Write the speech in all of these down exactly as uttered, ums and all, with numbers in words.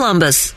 Columbus.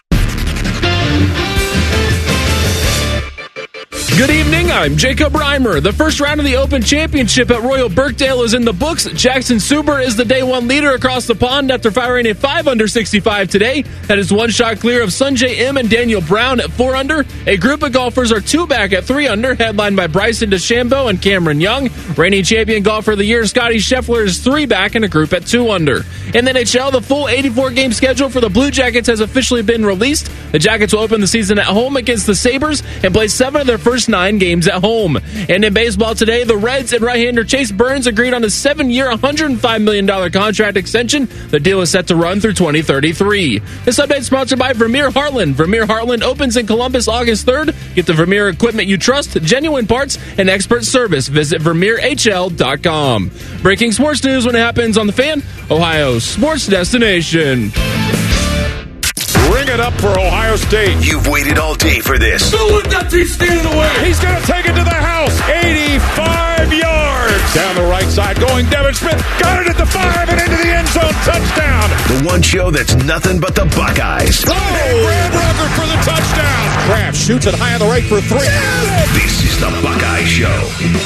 Good evening, I'm Jacob Reimer. The first round of the Open Championship at Royal Birkdale is in the books. Jackson Suber is the day one leader across the pond after firing a five under sixty-five today. That is one shot clear of Sunjay M and Daniel Brown at four under. A group of golfers are two back at three under, headlined by Bryson DeChambeau and Cameron Young. Reigning champion golfer of the year, Scotty Scheffler, is three back in a group at two under. In the N H L, the full eighty-four game schedule for the Blue Jackets has officially been released. The Jackets will open the season at home against the Sabres and play seven of their first nine games at home. And in baseball today, the Reds and right-hander Chase Burns agreed on a seven-year, one hundred five million dollars contract extension. The deal is set to run through twenty thirty-three. This update is sponsored by Vermeer Heartland. Vermeer Heartland opens in Columbus August third. Get the Vermeer equipment you trust, genuine parts, and expert service. Visit Vermeer H L dot com. Breaking sports news when it happens on The Fan, Ohio's sports destination. Ring it up for Ohio State. You've waited all day for this. So look that he's standing away. He's going to take it to the house. eighty-five yards. Down the right side going Devin Smith. Got it at the five and into the end zone. Touchdown. The one show that's nothing but the Buckeyes. Oh, Brad Rucker for the touchdown. Kraft shoots it high on the right for three. This is the Buckeye Show.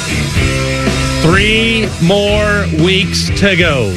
Three more weeks to go.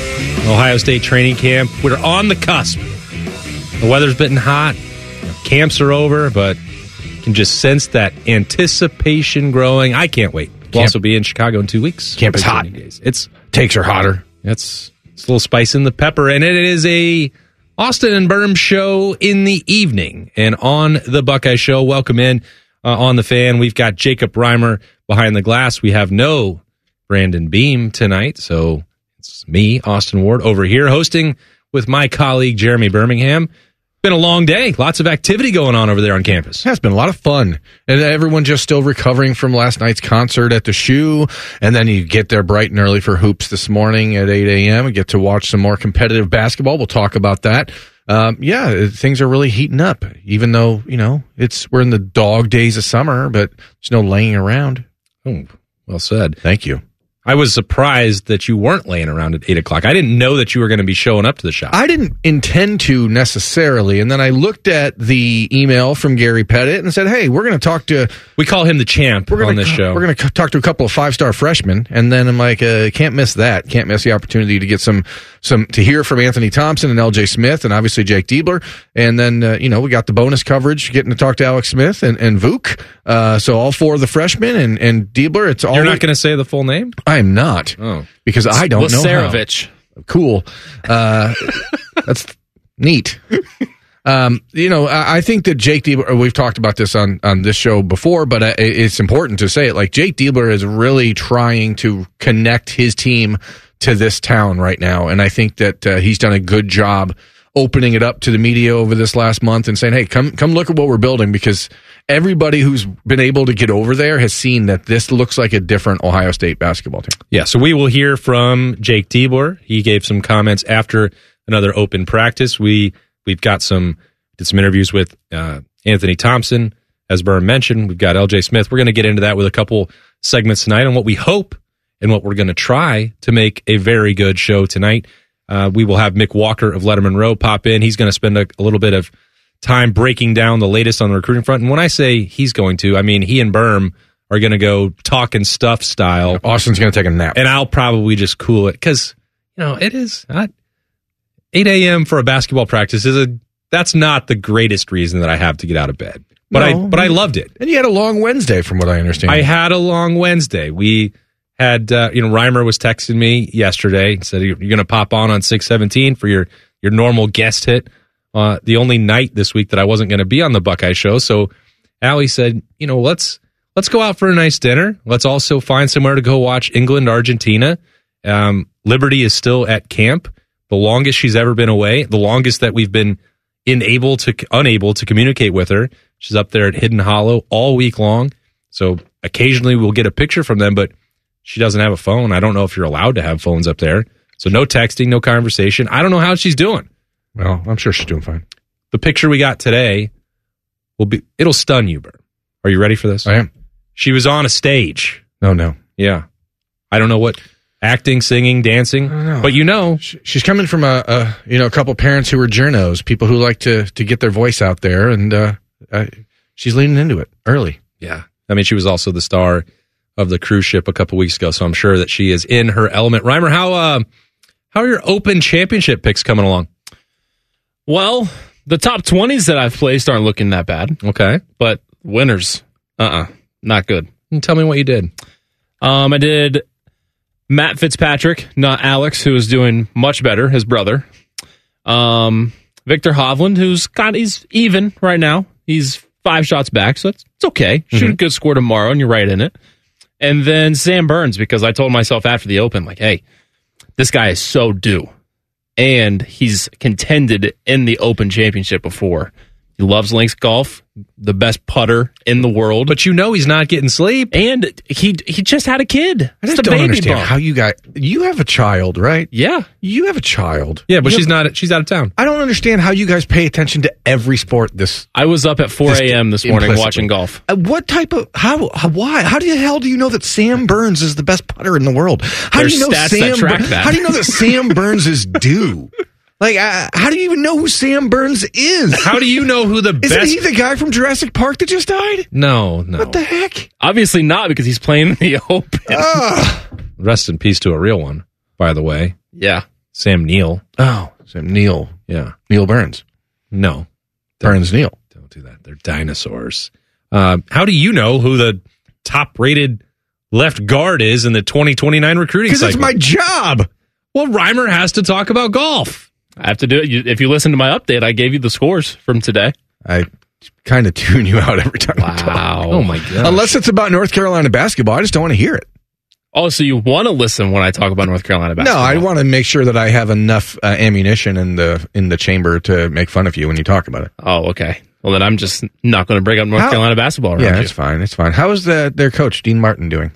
Ohio State training camp. We're on the cusp. The weather's been hot. Camps are over, but you can just sense that anticipation growing. I can't wait. We'll Camp, also be in Chicago in two weeks. Camp is hot. Days. It's Takes are hotter. It's, it's a little spice in the pepper, and it is a Austin and Berm show in the evening. And on the Buckeye Show, welcome in uh, on the Fan. We've got Jacob Reimer behind the glass. We have no Brandon Beam tonight, so it's me, Austin Ward, over here hosting with my colleague Jeremy Birmingham. Been a long day. Lots of activity going on over there on campus. Yeah, it's been a lot of fun. And everyone just still recovering from last night's concert at the Shoe. And then you get there bright and early for hoops this morning at eight a.m. and get to watch some more competitive basketball. We'll talk about that. Um, yeah, things are really heating up, even though, you know, it's we're in the dog days of summer, but there's no laying around. Oh, well said. Thank you. I was surprised that you weren't laying around at eight o'clock. I didn't know that you were going to be showing up to the shop. I didn't intend to necessarily, and then I looked at the email from Gary Pettit and said, hey, we're going to talk to... We call him the champ we're gonna, on this show. We're going to talk to a couple of five-star freshmen, and then I'm like, uh, can't miss that. Can't miss the opportunity to get some, some to hear from Anthony Thompson and L J Smith, and obviously Jake Diebler. And then, uh, you know, we got the bonus coverage, getting to talk to Alex Smith and, and Vuk. Uh, so all four of the freshmen and, and Diebler. It's all. You're not going to say the full name? I am not. Oh. Because I don't know Lasarovich. how. Cool. Uh, that's neat. Um, you know, I, I think that Jake Diebler, we've talked about this on, on this show before, but uh, it's important to say it. Like, Jake Diebler is really trying to connect his team to this town right now. And I think that uh, he's done a good job opening it up to the media over this last month and saying, hey, come come look at what we're building, because everybody who's been able to get over there has seen that this looks like a different Ohio State basketball team. Yeah, so we will hear from Jake Diebler. He gave some comments after another open practice. We, we've got some, did some interviews with uh, Anthony Thompson, as Berm mentioned. We've got L J Smith. We're going to get into that with a couple segments tonight on what we hope and what we're going to try to make a very good show tonight. Uh, we will have Mick Walker of Letterman Row pop in. He's going to spend a, a little bit of time breaking down the latest on the recruiting front. And when I say he's going to, I mean he and Berm are going to go talking stuff style. Austin's going to take a nap. And I'll probably just cool it because, you know, it is not eight a.m. for a basketball practice. Is a That's not the greatest reason that I have to get out of bed. But no, I but I loved it. And you had a long Wednesday from what I understand. I had a long Wednesday. We had, uh, you know, Reimer was texting me yesterday. He said, you're going to pop on on six seventeen for your, your normal guest hit. Uh, the only night this week that I wasn't going to be on the Buckeye Show. So Allie said, you know, let's let's go out for a nice dinner. Let's also find somewhere to go watch England, Argentina. Um, Liberty is still at camp. The longest she's ever been away. The longest that we've been unable to unable to communicate with her. She's up there at Hidden Hollow all week long. So occasionally we'll get a picture from them, but she doesn't have a phone. I don't know if you're allowed to have phones up there. So no texting, no conversation. I don't know how she's doing. Well, I'm sure she's doing fine. The picture we got today will be, it'll stun you, Bert. Are you ready for this? I am. She was on a stage. No, no. Yeah. I don't know what, acting, singing, dancing. But you know, she's coming from a, a you know a couple parents who are journos, people who like to to get their voice out there, and uh, uh, she's leaning into it early. Yeah, I mean, she was also the star of the cruise ship a couple weeks ago, so I'm sure that she is in her element. Reimer, how uh, how are your Open Championship picks coming along? Well, the top twenties that I've placed aren't looking that bad. Okay, but winners, uh, uh-uh, uh, not good. Tell me what you did. Um, I did Matt Fitzpatrick, not Alex, who is doing much better, his brother. Um, Victor Hovland, who's got he's even right now. He's five shots back, so it's, it's okay. Shoot mm-hmm. a good score tomorrow, and you're right in it. And then Sam Burns, because I told myself after the Open, like, hey, this guy is so due. And he's contended in the Open Championship before. He loves links golf, the best putter in the world. But you know he's not getting sleep. And he he just had a kid. I just it's don't baby understand bump. how you got... You have a child, right? Yeah. You have a child. Yeah, but you she's have, not. She's out of town. I don't understand how you guys pay attention to every sport this... I was up at four a.m. this morning implicitly. watching golf. Uh, what type of... How, how? Why? How the hell do you know that Sam Burns is the best putter in the world? How There's do you know stats Sam that track Bur- that. How do you know that Sam Burns is due? Like, uh, how do you even know who Sam Burns is? How do you know who the Isn't best... he the guy from Jurassic Park that just died? No, no. What the heck? Obviously not, because he's playing in the Open. Uh, Rest in peace to a real one, by the way. Yeah. Sam Neill. oh, Sam Neil. Yeah. Neil Burns. No. Burns Neil. Don't do that. They're dinosaurs. Uh, how do you know who the top-rated left guard is in the twenty twenty-nine recruiting Because cycle? it's my job. Well, Reimer has to talk about golf. I have to do it. You, if you listen to my update, I gave you the scores from today. I kind of tune you out every time I talk. Wow. Oh, my God. Unless it's about North Carolina basketball, I just don't want to hear it. Oh, so you want to listen when I talk about North Carolina basketball? No, I want to make sure that I have enough uh, ammunition in the in the chamber to make fun of you when you talk about it. Oh, okay. Well, then I'm just not going to bring up North How- Carolina basketball around Yeah, you. it's fine. It's fine. How is the, their coach, Dean Martin, doing?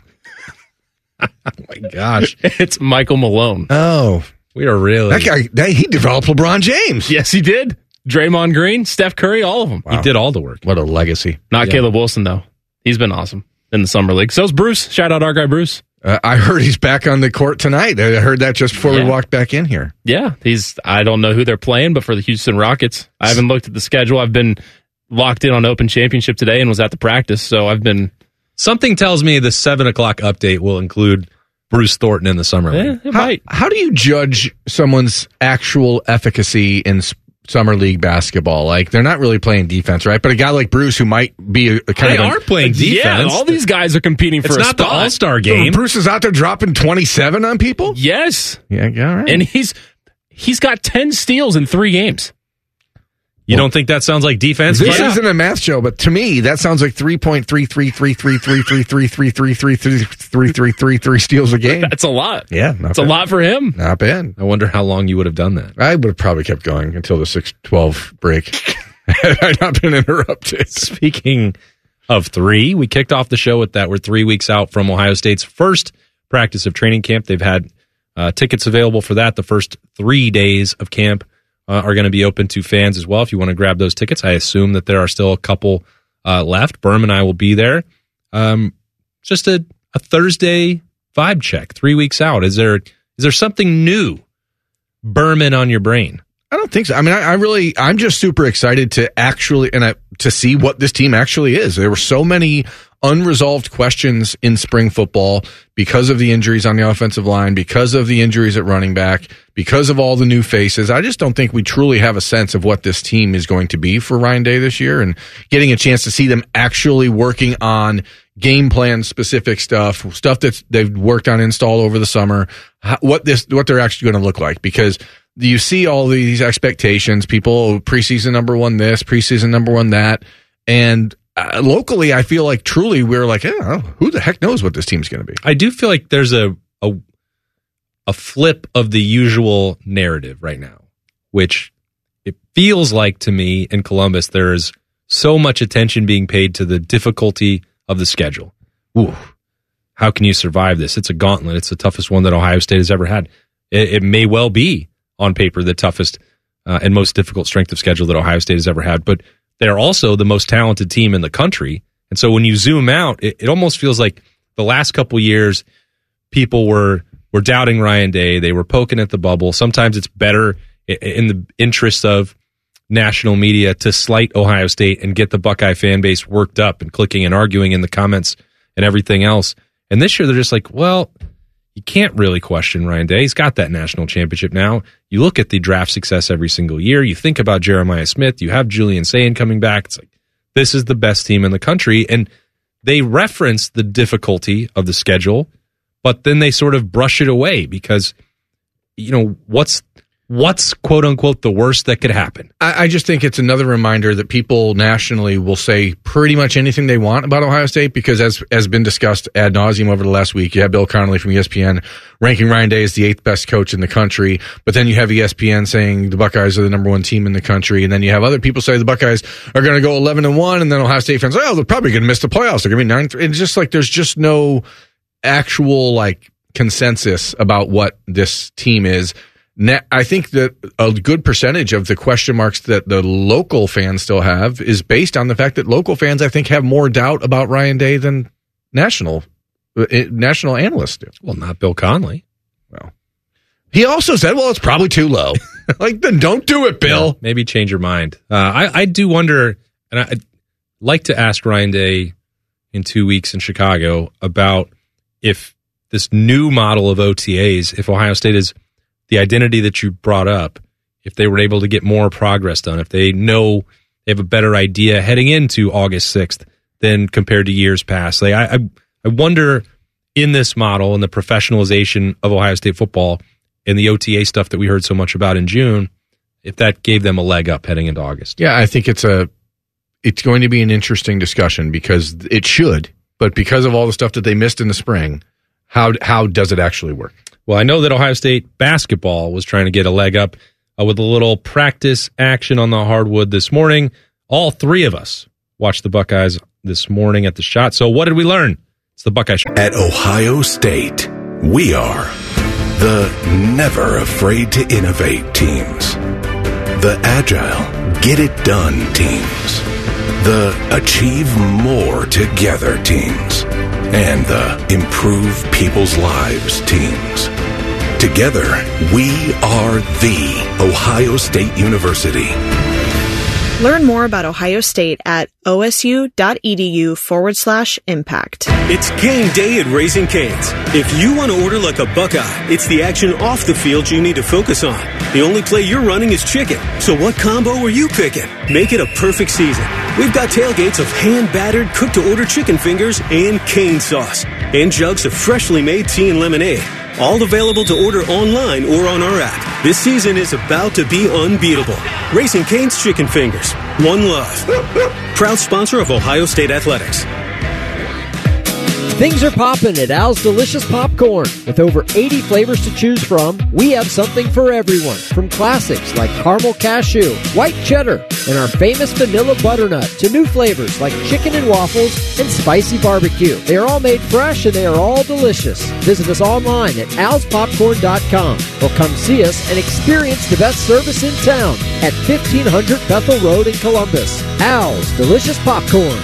Oh, my gosh. It's Michael Malone. Oh, We are really... that guy, that, he developed LeBron James. Yes, he did. Draymond Green, Steph Curry, all of them. He did all the work. What a legacy. Not Yeah. Caleb Wilson, though. He's been awesome in the Summer League. So's Bruce. Shout out our guy, Bruce. Uh, I heard he's back on the court tonight. I heard that just before Yeah. we walked back in here. Yeah, he's. I don't know who they're playing, but for the Houston Rockets, I haven't looked at the schedule. I've been locked in on Open Championship today and was at the practice, so I've been. Something tells me the seven o'clock update will include Bruce Thornton in the Summer League. Eh, it How, might. how do you judge someone's actual efficacy in s- Summer League basketball? Like, they're not really playing defense, right? But a guy like Bruce, who might be a, a kind They of... are playing Yeah, defense. all these guys are competing for It's a not the spot. All-Star So game. Bruce is out there dropping twenty-seven on people? Yes, Yeah, all right. and he's he's got ten steals in three games. You don't think that sounds like defense? This Yeah. isn't a math show, but to me, that sounds like three point three three three three three three three three three three three three three three three steals a game. That's a lot. Yeah, not It's a bad. lot for him. Not bad. I wonder how long you would have done that. I would have probably kept going until the six twelve break. Had I not been interrupted. Speaking of three, we kicked off the show with that. We're three weeks out from Ohio State's first practice of training camp. They've had uh, tickets available for that. The first three days of camp uh, are going to be open to fans as well. If you want to grab those tickets, I assume that there are still a couple uh, left. Berm and I will be there. Um, just a, a Thursday vibe check. Three weeks out. Is there is there something new, Berman, on your brain? I don't think so. I mean, I, I really, I'm just super excited to actually, and I, to see what this team actually is. There were so many unresolved questions in spring football because of the injuries on the offensive line, because of the injuries at running back, because of all the new faces. I just don't think we truly have a sense of what this team is going to be for Ryan Day this year, and getting a chance to see them actually working on game plan specific stuff, stuff that they've worked on install over the summer, how, what this, what they're actually going to look like, because you see all these expectations, people, preseason number one this, preseason number one that, and uh, locally, I feel like truly we're like, yeah, who the heck knows what this team's going to be? I do feel like there's a, a a flip of the usual narrative right now, which it feels like to me in Columbus there is so much attention being paid to the difficulty of the schedule. Ooh, how can you survive this? It's a gauntlet. It's the toughest one that Ohio State has ever had. It, it may well be on paper the toughest uh, and most difficult strength of schedule that Ohio State has ever had, but they're also the most talented team in the country. And so when you zoom out, it, it almost feels like the last couple years, people were were doubting Ryan Day. They were poking at the bubble. Sometimes it's better in the interest of national media to slight Ohio State and get the Buckeye fan base worked up and clicking and arguing in the comments and everything else. And this year they're just like, well, you can't really question Ryan Day. He's got that national championship now. You look at the draft success every single year. You think about Jeremiah Smith. You have Julian Sayin coming back. It's like, this is the best team in the country. And they reference the difficulty of the schedule, but then they sort of brush it away because, you know, what's what's quote unquote the worst that could happen? I, I just think it's another reminder that people nationally will say pretty much anything they want about Ohio State because, as has been discussed ad nauseum over the last week, you have Bill Connolly from E S P N ranking Ryan Day as the eighth best coach in the country, but then you have E S P N saying the Buckeyes are the number one team in the country, and then you have other people say the Buckeyes are going to go eleven and one, and then Ohio State fans say, oh, they're probably going to miss the playoffs. They're going to be nine. It's just like there's just no actual like consensus about what this team is. I think that a good percentage of the question marks that the local fans still have is based on the fact that local fans, I think, have more doubt about Ryan Day than national national analysts do. Well, not Bill Connolly. Well, he also said, well, it's probably too low. Like, then don't do it, Bill. Yeah, maybe change your mind. Uh, I, I do wonder, and I, I'd like to ask Ryan Day in two weeks in Chicago about if this new model of O T As, if Ohio State is the identity that you brought up, if they were able to get more progress done, if they know they have a better idea heading into August sixth than compared to years past. Like I, I, I wonder in this model and the professionalization of Ohio State football and the O T A stuff that we heard so much about in June, if that gave them a leg up heading into August. Yeah, I think it's a it's going to be an interesting discussion because it should, but because of all the stuff that they missed in the spring, how how does it actually work? Well, I know that Ohio State basketball was trying to get a leg up uh, with a little practice action on the hardwood this morning. All three of us watched the Buckeyes this morning at the Shot. So what did we learn? It's the Buckeye Show. At Ohio State, we are the never afraid to innovate teams, the agile, get it done teams, the achieve more together teams, and the improve people's lives teams. Together, we are the Ohio State University. Learn more about Ohio State at osu.edu forward slash impact. It's game day at Raising Cane's. If you want to order like a Buckeye, it's the action off the field you need to focus on. The only play you're running is chicken. So what combo are you picking? Make it a perfect season. We've got tailgates of hand-battered, cooked-to-order chicken fingers and cane sauce. And jugs of freshly made tea and lemonade. All available to order online or on our app. This season is about to be unbeatable. Raising Cane's Chicken Fingers. One love. Proud sponsor of Ohio State Athletics. Things are popping at Al's Delicious Popcorn. With over eighty flavors to choose from, we have something for everyone. From classics like caramel cashew, white cheddar, and our famous vanilla butternut to new flavors like chicken and waffles and spicy barbecue. They are all made fresh and they are all delicious. Visit us online at als popcorn dot com or come see us and experience the best service in town at fifteen hundred Bethel Road in Columbus. Al's Delicious Popcorn.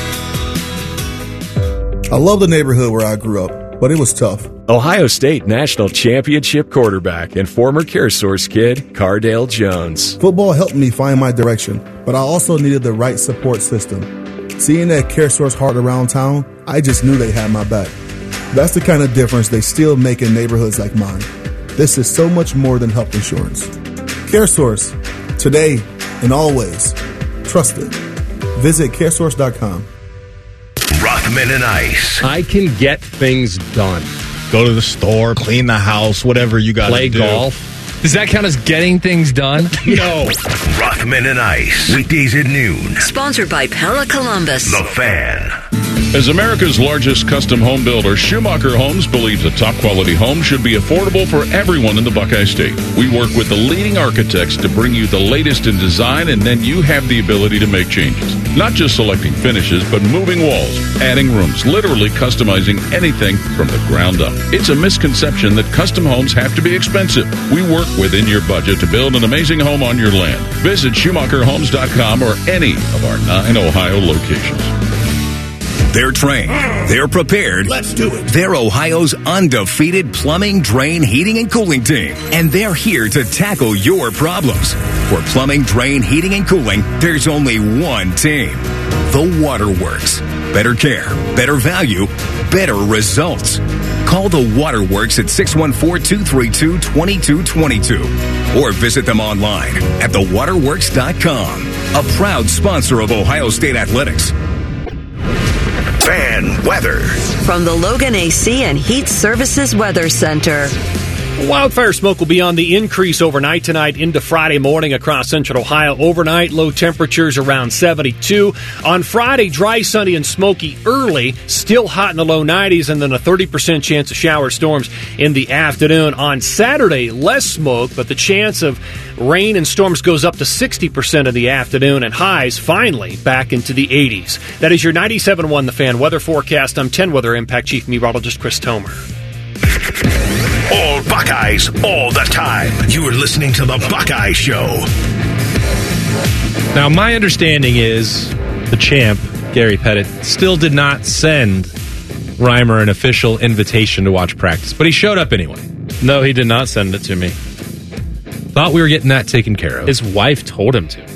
I love the neighborhood where I grew up, but it was tough. Ohio State National Championship quarterback and former CareSource kid, Cardale Jones. Football helped me find my direction, but I also needed the right support system. Seeing that CareSource heart around town, I just knew they had my back. That's the kind of difference they still make in neighborhoods like mine. This is so much more than health insurance. CareSource, today and always. Trusted. Visit care source dot com. Rothman and Ice. I can get things done. Go to the store, clean the house, whatever you got to do. Play golf. Does that count as getting things done? No. Rothman and Ice. Weekdays at noon. Sponsored by Pella Columbus. The Fan. As America's largest custom home builder, Schumacher Homes believes a top-quality home should be affordable for everyone in the Buckeye State. We work with the leading architects to bring you the latest in design, and then you have the ability to make changes. Not just selecting finishes, but moving walls, adding rooms, literally customizing anything from the ground up. It's a misconception that custom homes have to be expensive. We work within your budget to build an amazing home on your land. Visit Schumacher Homes dot com or any of our nine Ohio locations. They're trained. They're prepared. Let's do it. They're Ohio's undefeated plumbing, drain, heating, and cooling team. And they're here to tackle your problems. For plumbing, drain, heating, and cooling, there's only one team. The Waterworks. Better care, better value, better results. Call the Waterworks at six one four, two three two, two two two two or visit them online at the waterworks dot com. A proud sponsor of Ohio State Athletics. Fan weather. From the Logan A C and Heat Services Weather Center. Wildfire smoke will be on the increase overnight tonight into Friday morning across central Ohio. Overnight, low temperatures around seventy-two. On Friday, dry, sunny, and smoky early. Still hot in the low nineties, and then a thirty percent chance of shower storms in the afternoon. On Saturday, less smoke, but the chance of rain and storms goes up to sixty percent in the afternoon, and highs finally back into the eighties. That is your ninety-seven point one The Fan weather forecast. I'm ten Weather Impact Chief Meteorologist Chris Tomer. All Buckeyes, all the time. You are listening to The Buckeye Show. Now, my understanding is the champ, Gary Pettit, still did not send Reimer an official invitation to watch practice, but he showed up anyway. No, he did not send it to me. Thought we were getting that taken care of. His wife told him to.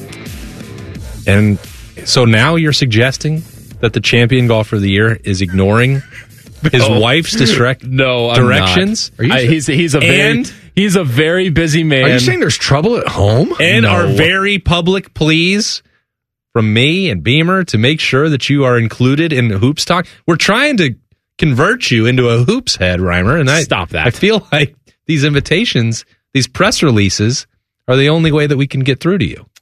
And so now you're suggesting that the champion golfer of the year is ignoring his No. wife's direct no, I'm directions? Not. I, he's he's a very And- he's a very busy man. Are you saying there's trouble at home? And No. our very public pleas from me and Beamer to make sure that you are included in the Hoops Talk. We're trying to convert you into a Hoops head, Reimer. And I, Stop that. I feel like these invitations, these press releases, are the only way that we can get through to you.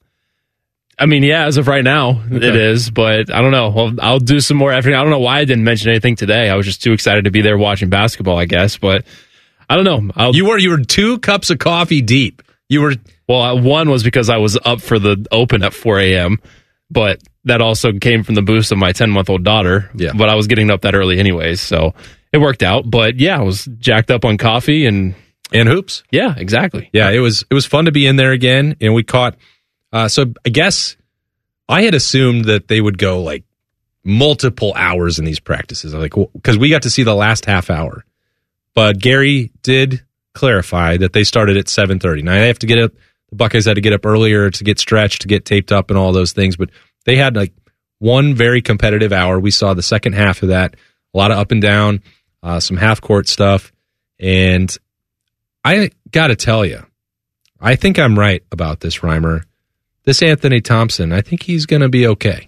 I mean, yeah, as of right now, Okay. it is, but I don't know. I'll, I'll do some more effort. I don't know why I didn't mention anything today. I was just too excited to be there watching basketball, I guess, but I don't know. I'll, You were you were two cups of coffee deep. You were well, uh, one was because I was up for the Open at four a.m., but that also came from the boost of my ten-month-old daughter. Yeah. But I was getting up that early anyways, so it worked out. But yeah, I was jacked up on coffee and and hoops. Yeah, exactly. Yeah, it was it was fun to be in there again, and we caught. Uh, so I guess I had assumed that they would go like multiple hours in these practices, like because we got to see the last half hour. But Gary did clarify that they started at seven thirty. Now they have to get up. The Buckeyes had to get up earlier to get stretched, to get taped up, and all those things. But they had like one very competitive hour. We saw the second half of that. A lot of up and down, uh, some half court stuff, and I got to tell you, I think I'm right about this, Reimer. This Anthony Thompson, I think he's going to be okay.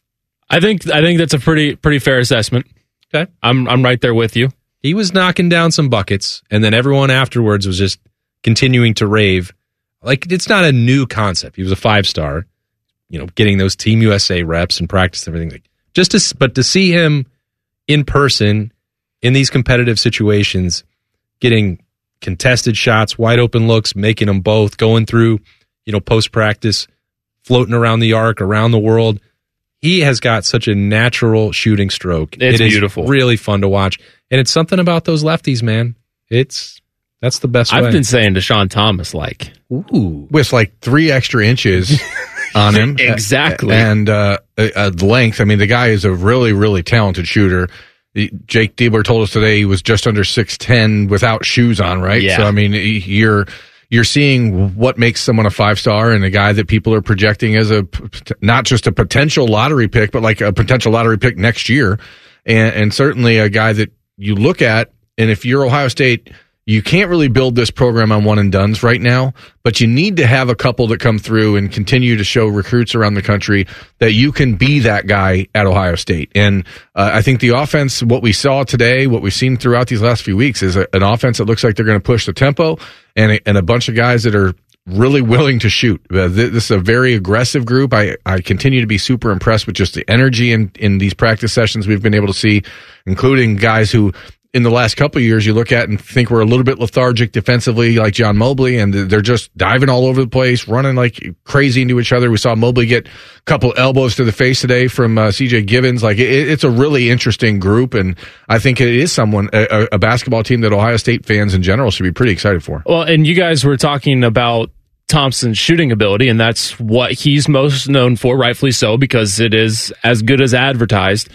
I think I think that's a pretty pretty fair assessment. Okay, I'm I'm right there with you. He was knocking down some buckets, and then everyone afterwards was just continuing to rave. Like, it's not a new concept. He was a five star, you know, getting those Team U S A reps and practice and everything. Like, just to, but to see him in person in these competitive situations, getting contested shots, wide open looks, making them both, going through, you know, post practice, floating around the arc, around the world. He has got such a natural shooting stroke. It's It is beautiful. really fun to watch. And it's something about those lefties, man. It's that's the best I've way. been saying Deshaun Thomas, like, ooh, with like three extra inches on him. Exactly. And uh, uh, length. I mean, the guy is a really, really talented shooter. Jake Diebler told us today he was just under six ten without shoes on, right? Yeah. So, I mean, you're you're seeing what makes someone a five-star and a guy that people are projecting as a, not just a potential lottery pick, but like a potential lottery pick next year. And, and certainly a guy that you look at, and if you're Ohio State, you can't really build this program on one and dones right now, but you need to have a couple that come through and continue to show recruits around the country that you can be that guy at Ohio State. And uh, I think the offense, what we saw today, what we've seen throughout these last few weeks, is a, an offense that looks like they're going to push the tempo and a, and a bunch of guys that are really willing to shoot. Uh, th- this is a very aggressive group. I, I continue to be super impressed with just the energy in, in these practice sessions we've been able to see, including guys who in the last couple of years you look at and think we're a little bit lethargic defensively, like John Mobley, and they're just diving all over the place, running like crazy into each other. We saw Mobley get a couple elbows to the face today from uh, C J Givens. Like it, it's a really interesting group, and I think it is someone, a, a basketball team that Ohio State fans in general should be pretty excited for. Well, and you guys were talking about Thompson's shooting ability, and that's what he's most known for, rightfully so, because it is as good as advertised.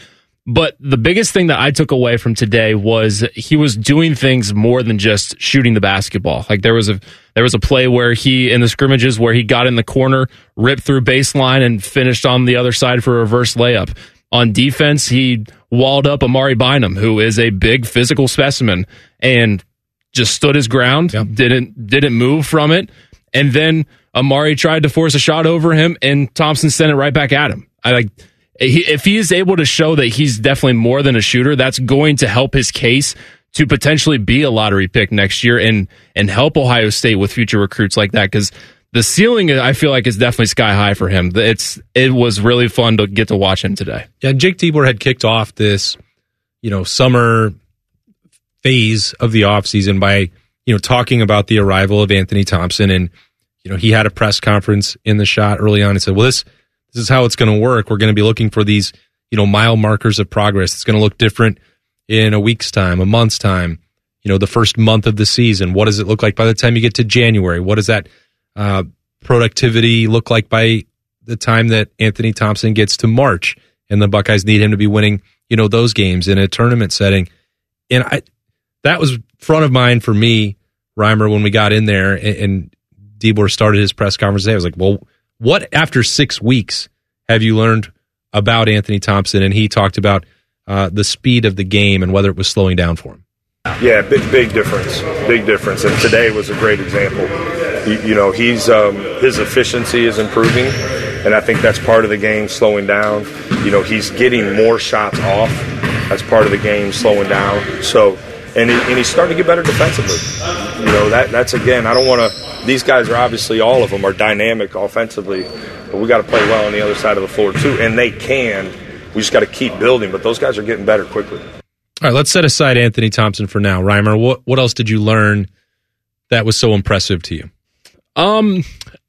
But the biggest thing that I took away from today was he was doing things more than just shooting the basketball. Like there was a there was a play where he, in the scrimmages, where he got in the corner, ripped through baseline, and finished on the other side for a reverse layup. On defense, he walled up Amari Bynum, who is a big physical specimen, and just stood his ground, yep. didn't didn't move from it. And then Amari tried to force a shot over him, and Thompson sent it right back at him. I like. He, if he is able to show that he's definitely more than a shooter, that's going to help his case to potentially be a lottery pick next year and and help Ohio State with future recruits like that. Because the ceiling, I feel like, is definitely sky high for him. It's it was really fun to get to watch him today. Yeah, Jake Diebler had kicked off this, you know, summer phase of the offseason by, you know, talking about the arrival of Anthony Thompson, and you know, he had a press conference in the shot early on and said, "Well, this." This is how it's going to work. We're going to be looking for these, you know, mile markers of progress. It's going to look different in a week's time, a month's time, you know, the first month of the season. What does it look like by the time you get to January? What does that uh, productivity look like by the time that Anthony Thompson gets to March? And the Buckeyes need him to be winning, you know, those games in a tournament setting. And I, that was front of mind for me, Reimer, when we got in there and, and Diebler started his press conference today. I was like, well, what, after six weeks, have you learned about Anthony Thompson? And he talked about uh, the speed of the game and whether it was slowing down for him. Yeah, big, big difference. Big difference. And today was a great example. You, you know, he's um, his efficiency is improving, and I think that's part of the game slowing down. You know, he's getting more shots off. That's part of the game slowing down. So, and, he, and he's starting to get better defensively. You know, that that's, again, I don't want to. These guys are obviously, all of them are dynamic offensively, but we got to play well on the other side of the floor too, and they can. We just got to keep building, but those guys are getting better quickly. All right, let's set aside Anthony Thompson for now. Reimer, what what else did you learn that was so impressive to you? Um,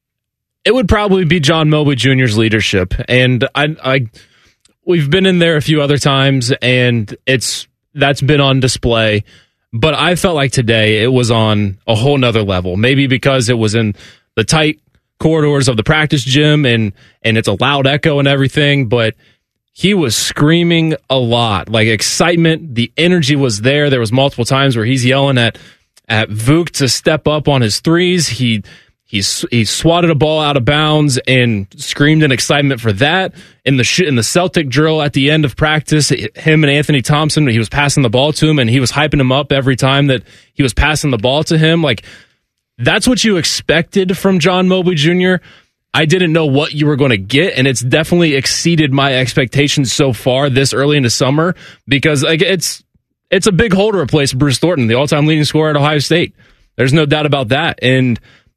it would probably be John Mobley Junior's leadership, and I, I we've been in there a few other times, and it's that's been on display. But I felt like today it was on a whole nother level. Maybe because it was in the tight corridors of the practice gym and, and it's a loud echo and everything, but he was screaming a lot. Like excitement, the energy was there. There was multiple times where he's yelling at at Vuk to step up on his threes. He he he swatted a ball out of bounds and screamed in excitement for that. In the sh- in the Celtic drill at the end of practice, him and Anthony Thompson, he was passing the ball to him and he was hyping him up every time that he was passing the ball to him. Like, that's what you expected from John Mobley Junior I didn't know what you were going to get, and it's definitely exceeded my expectations so far this early into summer, because like it's it's a big hole to replace Bruce Thornton, the all-time leading scorer at Ohio State. There's no doubt about that. And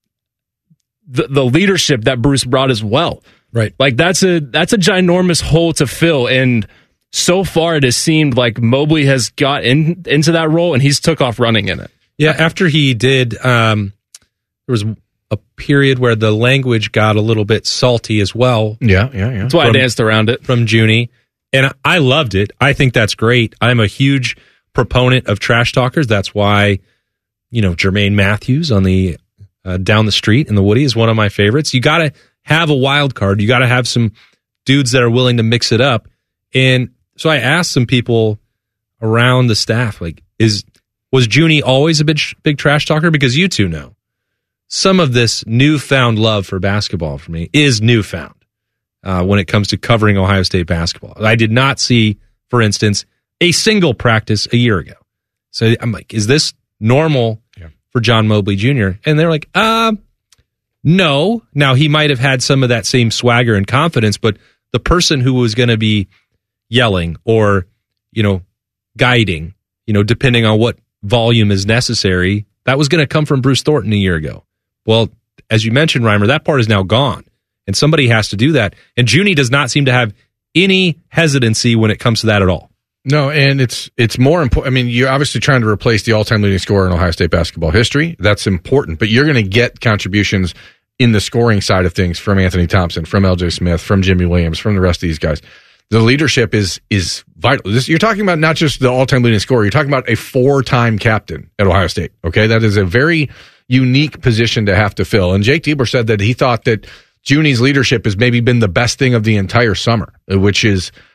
the the leadership that Bruce brought as well. Right. Like that's a that's a ginormous hole to fill, and so far it has seemed like Mobley has got in, into that role and he's took off running in it. Yeah, after he did, um, there was a period where the language got a little bit salty as well. Yeah, yeah, yeah. That's why from, I danced around it. From Junie. And I loved it. I think that's great. I'm a huge proponent of trash talkers. That's why, you know, Jermaine Matthews on the uh, down the street in the Woody is one of my favorites. You got to have a wild card. You got to have some dudes that are willing to mix it up. And so I asked some people around the staff, like, is was Junie always a big, big trash talker? Because you two know. Some of this newfound love for basketball for me is newfound uh, when it comes to covering Ohio State basketball. I did not see, for instance, a single practice a year ago. So I'm like, is this normal yeah. for John Mobley Junior? And they're like, uh, no. Now, he might have had some of that same swagger and confidence, but the person who was going to be yelling or, you know, guiding, you know, depending on what volume is necessary, that was going to come from Bruce Thornton a year ago. Well, as you mentioned, Reimer, that part is now gone, and somebody has to do that. And Junie does not seem to have any hesitancy when it comes to that at all. No, and it's it's more important. I mean, you're obviously trying to replace the all-time leading scorer in Ohio State basketball history. That's important, but you're going to get contributions in the scoring side of things from Anthony Thompson, from L J Smith, from Jimmy Williams, from the rest of these guys. The leadership is is vital. This, you're talking about not just the all-time leading scorer. You're talking about a four-time captain at Ohio State. Okay, that is a very unique position to have to fill. And Jake Diebler said that he thought that Junie's leadership has maybe been the best thing of the entire summer, which is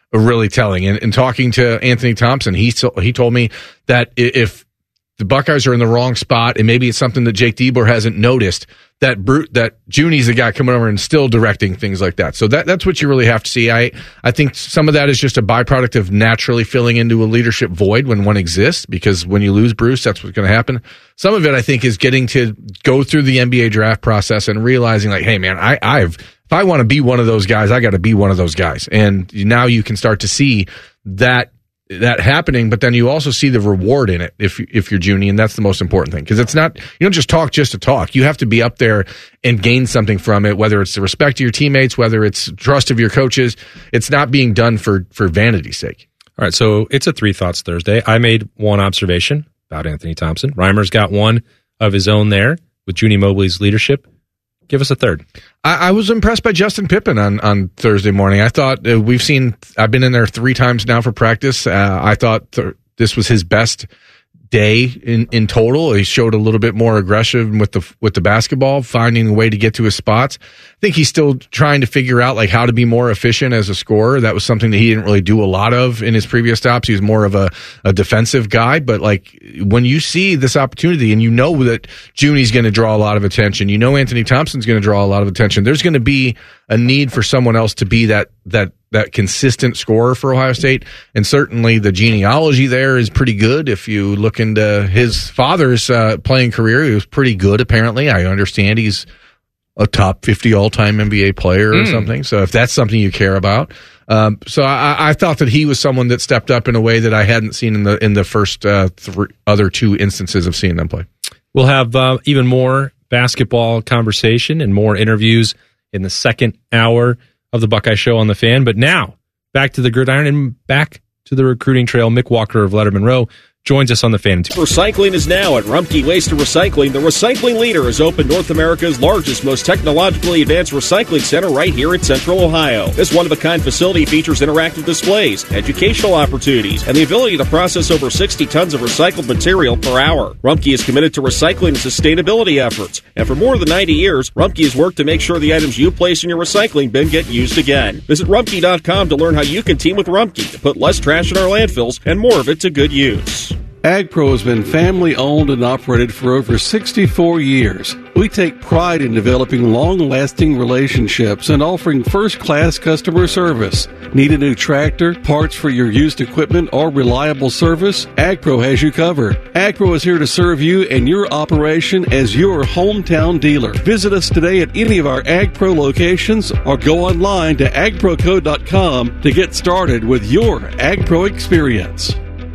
really telling. And, and talking to Anthony Thompson, he he told me that if the Buckeyes are in the wrong spot, and maybe it's something that Jake Diebler hasn't noticed, that Brute, that Junie's the guy coming over and still directing things like that. So that that's what you really have to see. I I think some of that is just a byproduct of naturally filling into a leadership void when one exists, because when you lose Bruce, that's what's going to happen. Some of it, I think, is getting to go through the N B A draft process and realizing, like, hey, man, I, I've if I want to be one of those guys, I got to be one of those guys. And now you can start to see that that happening, but then you also see the reward in it if if you're Junie, and that's the most important thing, because it's not, you don't just talk just to talk. You have to be up there and gain something from it, whether it's the respect of your teammates, whether it's trust of your coaches. It's not being done for for vanity's sake. All right, so it's a Three Thoughts Thursday. I made one observation about Anthony Thompson. Reimer's got one of his own there with Junie Mobley's leadership. Give us a third. I, I was impressed by Justin Pippen on, on Thursday morning. I thought uh, we've seen, I've been in there three times now for practice. Uh, I thought th- this was his best day in, in total. He showed a little bit more aggression with the with the basketball, finding a way to get to his spots. I think he's still trying to figure out like how to be more efficient as a scorer. That was something that he didn't really do a lot of in his previous stops. He was more of a, a defensive guy. But like when you see this opportunity and you know that Junie's going to draw a lot of attention, you know Anthony Thompson's going to draw a lot of attention, there's going to be a need for someone else to be that that that consistent scorer for Ohio State. And certainly the genealogy there is pretty good. If you look into his father's uh, playing career, he was pretty good, apparently. I understand he's a top fifty all-time N B A player or mm. something. So if that's something you care about. Um, so I, I thought that he was someone that stepped up in a way that I hadn't seen in the in the first uh, three, other two instances of seeing them play. We'll have uh, even more basketball conversation and more interviews in the second hour of the Buckeye Show on the Fan. But now, back to the gridiron and back to the recruiting trail. Mick Walker of Letterman Row joins us on the Fan. Recycling is now at Rumpke Waste and Recycling. The recycling leader has opened North America's largest, most technologically advanced recycling center right here in Central Ohio. This one-of-a-kind facility features interactive displays, educational opportunities, and the ability to process over sixty tons of recycled material per hour. Rumpke is committed to recycling and sustainability efforts, and for more than ninety years, Rumpke has worked to make sure the items you place in your recycling bin get used again. Visit rumpke dot com to learn how you can team with Rumpke to put less trash in our landfills and more of it to good use. AgPro has been family-owned and operated for over sixty-four years. We take pride in developing long-lasting relationships and offering first-class customer service. Need a new tractor, parts for your used equipment, or reliable service? AgPro has you covered. AgPro is here to serve you and your operation as your hometown dealer. Visit us today at any of our AgPro locations or go online to ag pro co dot com to get started with your AgPro experience.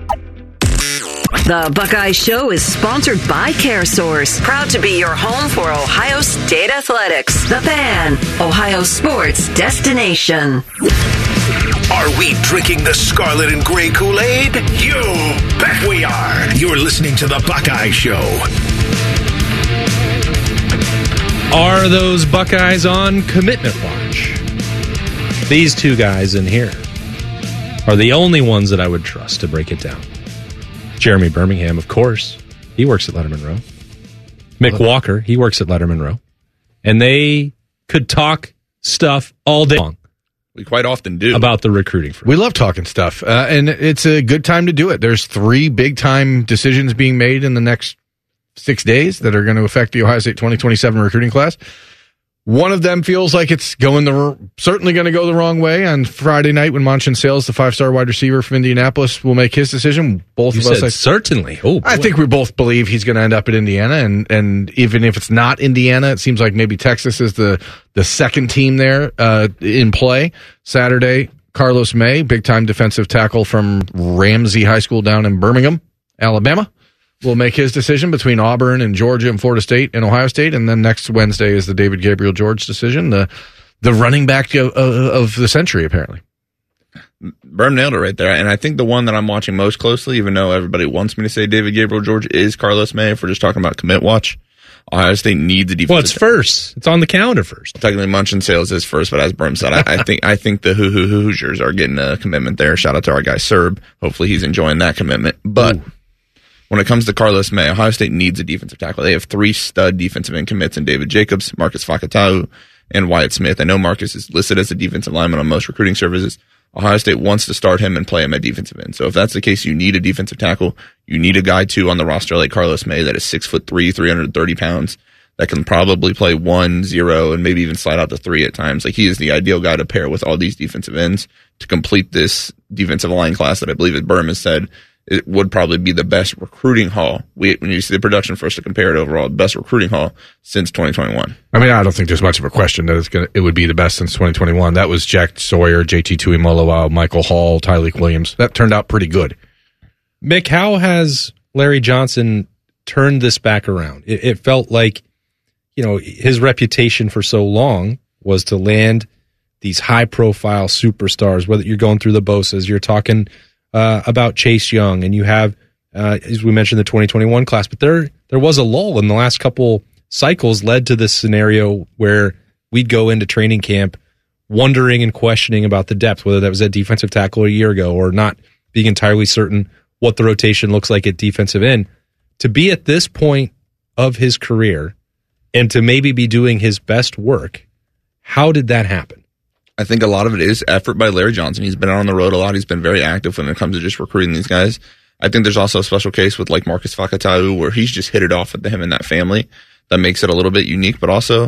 The Buckeye Show is sponsored by CareSource, proud to be your home for Ohio State athletics. The Fan, Ohio sports destination. Are we drinking the scarlet and gray Kool-Aid? You bet we are. You're listening to The Buckeye Show. Are those Buckeyes on commitment watch? These two guys in here are the only ones that I would trust to break it down. Jeremy Birmingham, of course. He works at Letterman Row. Mick Walker, he works at Letterman Row. And they could talk stuff all day long. We quite often do. About the recruiting front. We love talking stuff. Uh, and it's a good time to do it. There's three big-time decisions being made in the next six days that are going to affect the Ohio State twenty twenty-seven recruiting class. One of them feels like it's going the certainly going to go the wrong way on Friday night when Monchin Sales, the five-star wide receiver from Indianapolis, will make his decision. Both you of us, said I, certainly. Oh, I think we both believe he's going to end up at Indiana, and and even if it's not Indiana, it seems like maybe Texas is the the second team there uh, in play. Saturday, Carlos May, big-time defensive tackle from Ramsey High School down in Birmingham, Alabama, will make his decision between Auburn and Georgia and Florida State and Ohio State. And then next Wednesday is the David Gabriel George decision, the the running back of, of the century, apparently. Berm nailed it right there. And I think the one that I'm watching most closely, even though everybody wants me to say David Gabriel George, is Carlos May. If we're just talking about commit watch, Ohio State needs a defensive. Well, it's first. It's on the calendar first. Technically, Munchin Sales is first, but as Berm said, I, I think I think the Hoo Hoo Hoosiers are getting a commitment there. Shout out to our guy Serb. Hopefully, he's enjoying that commitment. But Ooh. When it comes to Carlos May, Ohio State needs a defensive tackle. They have three stud defensive end commits in David Jacobs, Marcus Fakatau, and Wyatt Smith. I know Marcus is listed as a defensive lineman on most recruiting services. Ohio State wants to start him and play him at defensive end. So if that's the case, you need a defensive tackle. You need a guy, too, on the roster like Carlos May that is six foot three, three hundred thirty pounds, that can probably play one, zero, and maybe even slide out to three at times. Like, he is the ideal guy to pair with all these defensive ends to complete this defensive line class that I believe, as Berm has said, it would probably be the best recruiting haul. We, when you see the production for us to compare it overall, best recruiting haul since twenty twenty-one. I mean, I don't think there's much of a question that it's gonna, it would be the best since twenty twenty-one. That was Jack Sawyer, J T Tuimoloau, Michael Hall, Tyleek Williams. That turned out pretty good. Mick, how has Larry Johnson turned this back around? It, it felt like, you know, his reputation for so long was to land these high-profile superstars, whether you're going through the Bosas, you're talking uh, about Chase Young, and you have, uh, as we mentioned, the twenty twenty-one class. But there there was a lull in the last couple cycles led to this scenario where we'd go into training camp wondering and questioning about the depth, whether that was at defensive tackle a year ago or not being entirely certain what the rotation looks like at defensive end. To be at this point of his career and to maybe be doing his best work, how did that happen? I think a lot of it is effort by Larry Johnson. He's been out on the road a lot. He's been very active when it comes to just recruiting these guys. I think there's also a special case with like Marcus Fakatau where he's just hit it off with him and that family. That makes it a little bit unique, but also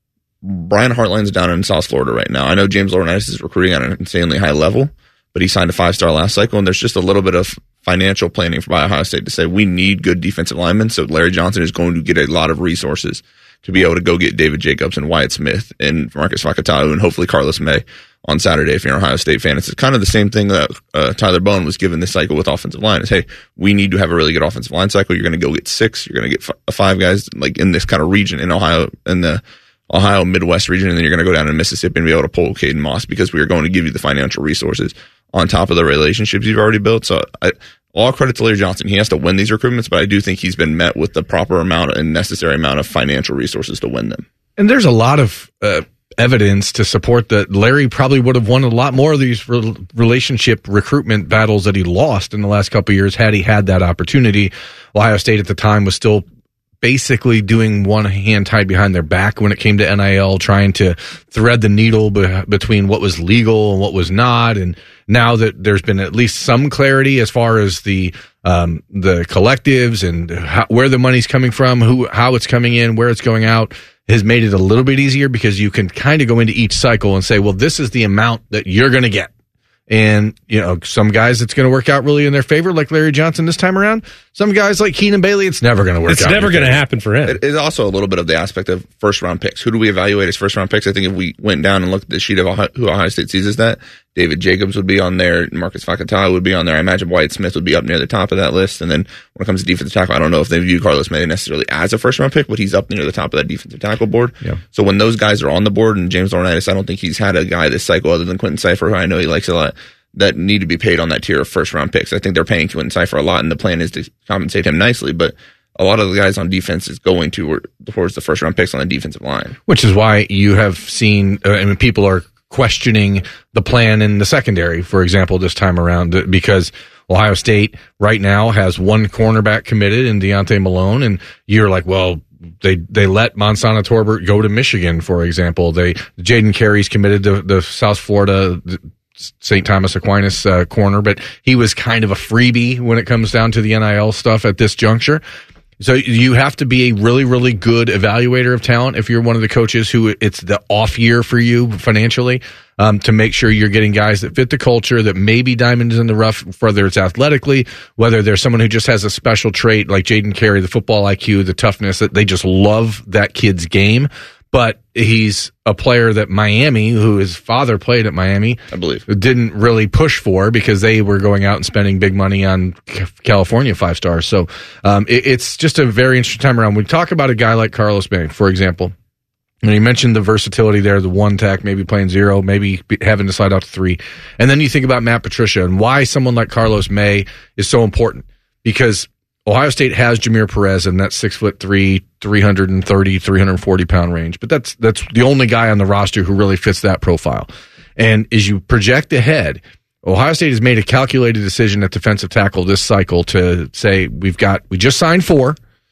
Brian Hartline's down in South Florida right now. I know James Laurinaitis is recruiting at an insanely high level, but he signed a five-star last cycle, and there's just a little bit of financial planning by Ohio State to say we need good defensive linemen, so Larry Johnson is going to get a lot of resources to be able to go get David Jacobs and Wyatt Smith and Marcus Fakatau and hopefully Carlos May on Saturday if you're an Ohio State fan. It's kind of the same thing that uh, Tyler Bowen was given this cycle with offensive line is, hey, we need to have a really good offensive line cycle. You're going to go get six. You're going to get f- five guys like in this kind of region in Ohio, in the Ohio Midwest region, and then you're going to go down to Mississippi and be able to pull Caden Moss because we are going to give you the financial resources on top of the relationships you've already built. So I, all credit to Larry Johnson. He has to win these recruitments, but I do think he's been met with the proper amount and necessary amount of financial resources to win them. And there's a lot of uh, evidence to support that Larry probably would have won a lot more of these re- relationship recruitment battles that he lost in the last couple of years had he had that opportunity. Ohio State at the time was still basically doing one hand tied behind their back when it came to N I L, trying to thread the needle be- between what was legal and what was not. And now that there's been at least some clarity as far as the um, the collectives and how, where the money's coming from, who how it's coming in, where it's going out, has made it a little bit easier because you can kind of go into each cycle and say, well, this is the amount that you're going to get. And, you know, some guys it's going to work out really in their favor, like Larry Johnson this time around. Some guys like Keenan Bailey, it's never going to work it's out. It's never going to happen for him. It is also a little bit of the aspect of first round picks. Who do we evaluate as first round picks? I think if we went down and looked at the sheet of Ohio, who Ohio State sees as that, David Jacobs would be on there, Marcus Fakatau would be on there. I imagine Wyatt Smith would be up near the top of that list. And then when it comes to defensive tackle, I don't know if they view Carlos May necessarily as a first round pick, but he's up near the top of that defensive tackle board. Yeah. So when those guys are on the board, and James Laurinaitis, I don't think he's had a guy this cycle other than Quentin Cipher, who I know he likes a lot, that need to be paid on that tier of first round picks. I think they're paying Quentin Cipher a lot, and the plan is to compensate him nicely, but a lot of the guys on defense is going to towards the first round picks on the defensive line. Which is why you have seen, uh, I mean, people are questioning the plan in the secondary, for example, this time around, because Ohio State right now has one cornerback committed in Deontay Malone, and you're like, well, they they let Monsana Torbert go to Michigan, for example. They Jaden Carey's committed to the South Florida Saint Thomas Aquinas uh, corner, but he was kind of a freebie when it comes down to the N I L stuff at this juncture. So you have to be a really, really good evaluator of talent if you're one of the coaches who it's the off year for you financially, um, to make sure you're getting guys that fit the culture, that may be diamonds in the rough, whether it's athletically, whether there's someone who just has a special trait like Jaden Carey, the football I Q, the toughness, that they just love that kid's game. But he's a player that Miami, who his father played at Miami, I believe, didn't really push for because they were going out and spending big money on California five stars. So um, it, it's just a very interesting time around. When we talk about a guy like Carlos May, for example, and you mentioned the versatility there, the one tack, maybe playing zero, maybe having to slide out to three. And then you think about Matt Patricia and why someone like Carlos May is so important, because Ohio State has Jameer Perez in that six foot three, three thirty, three forty pound range, but that's that's the only guy on the roster who really fits that profile. And as you project ahead, Ohio State has made a calculated decision at defensive tackle this cycle to say we've got we just signed four,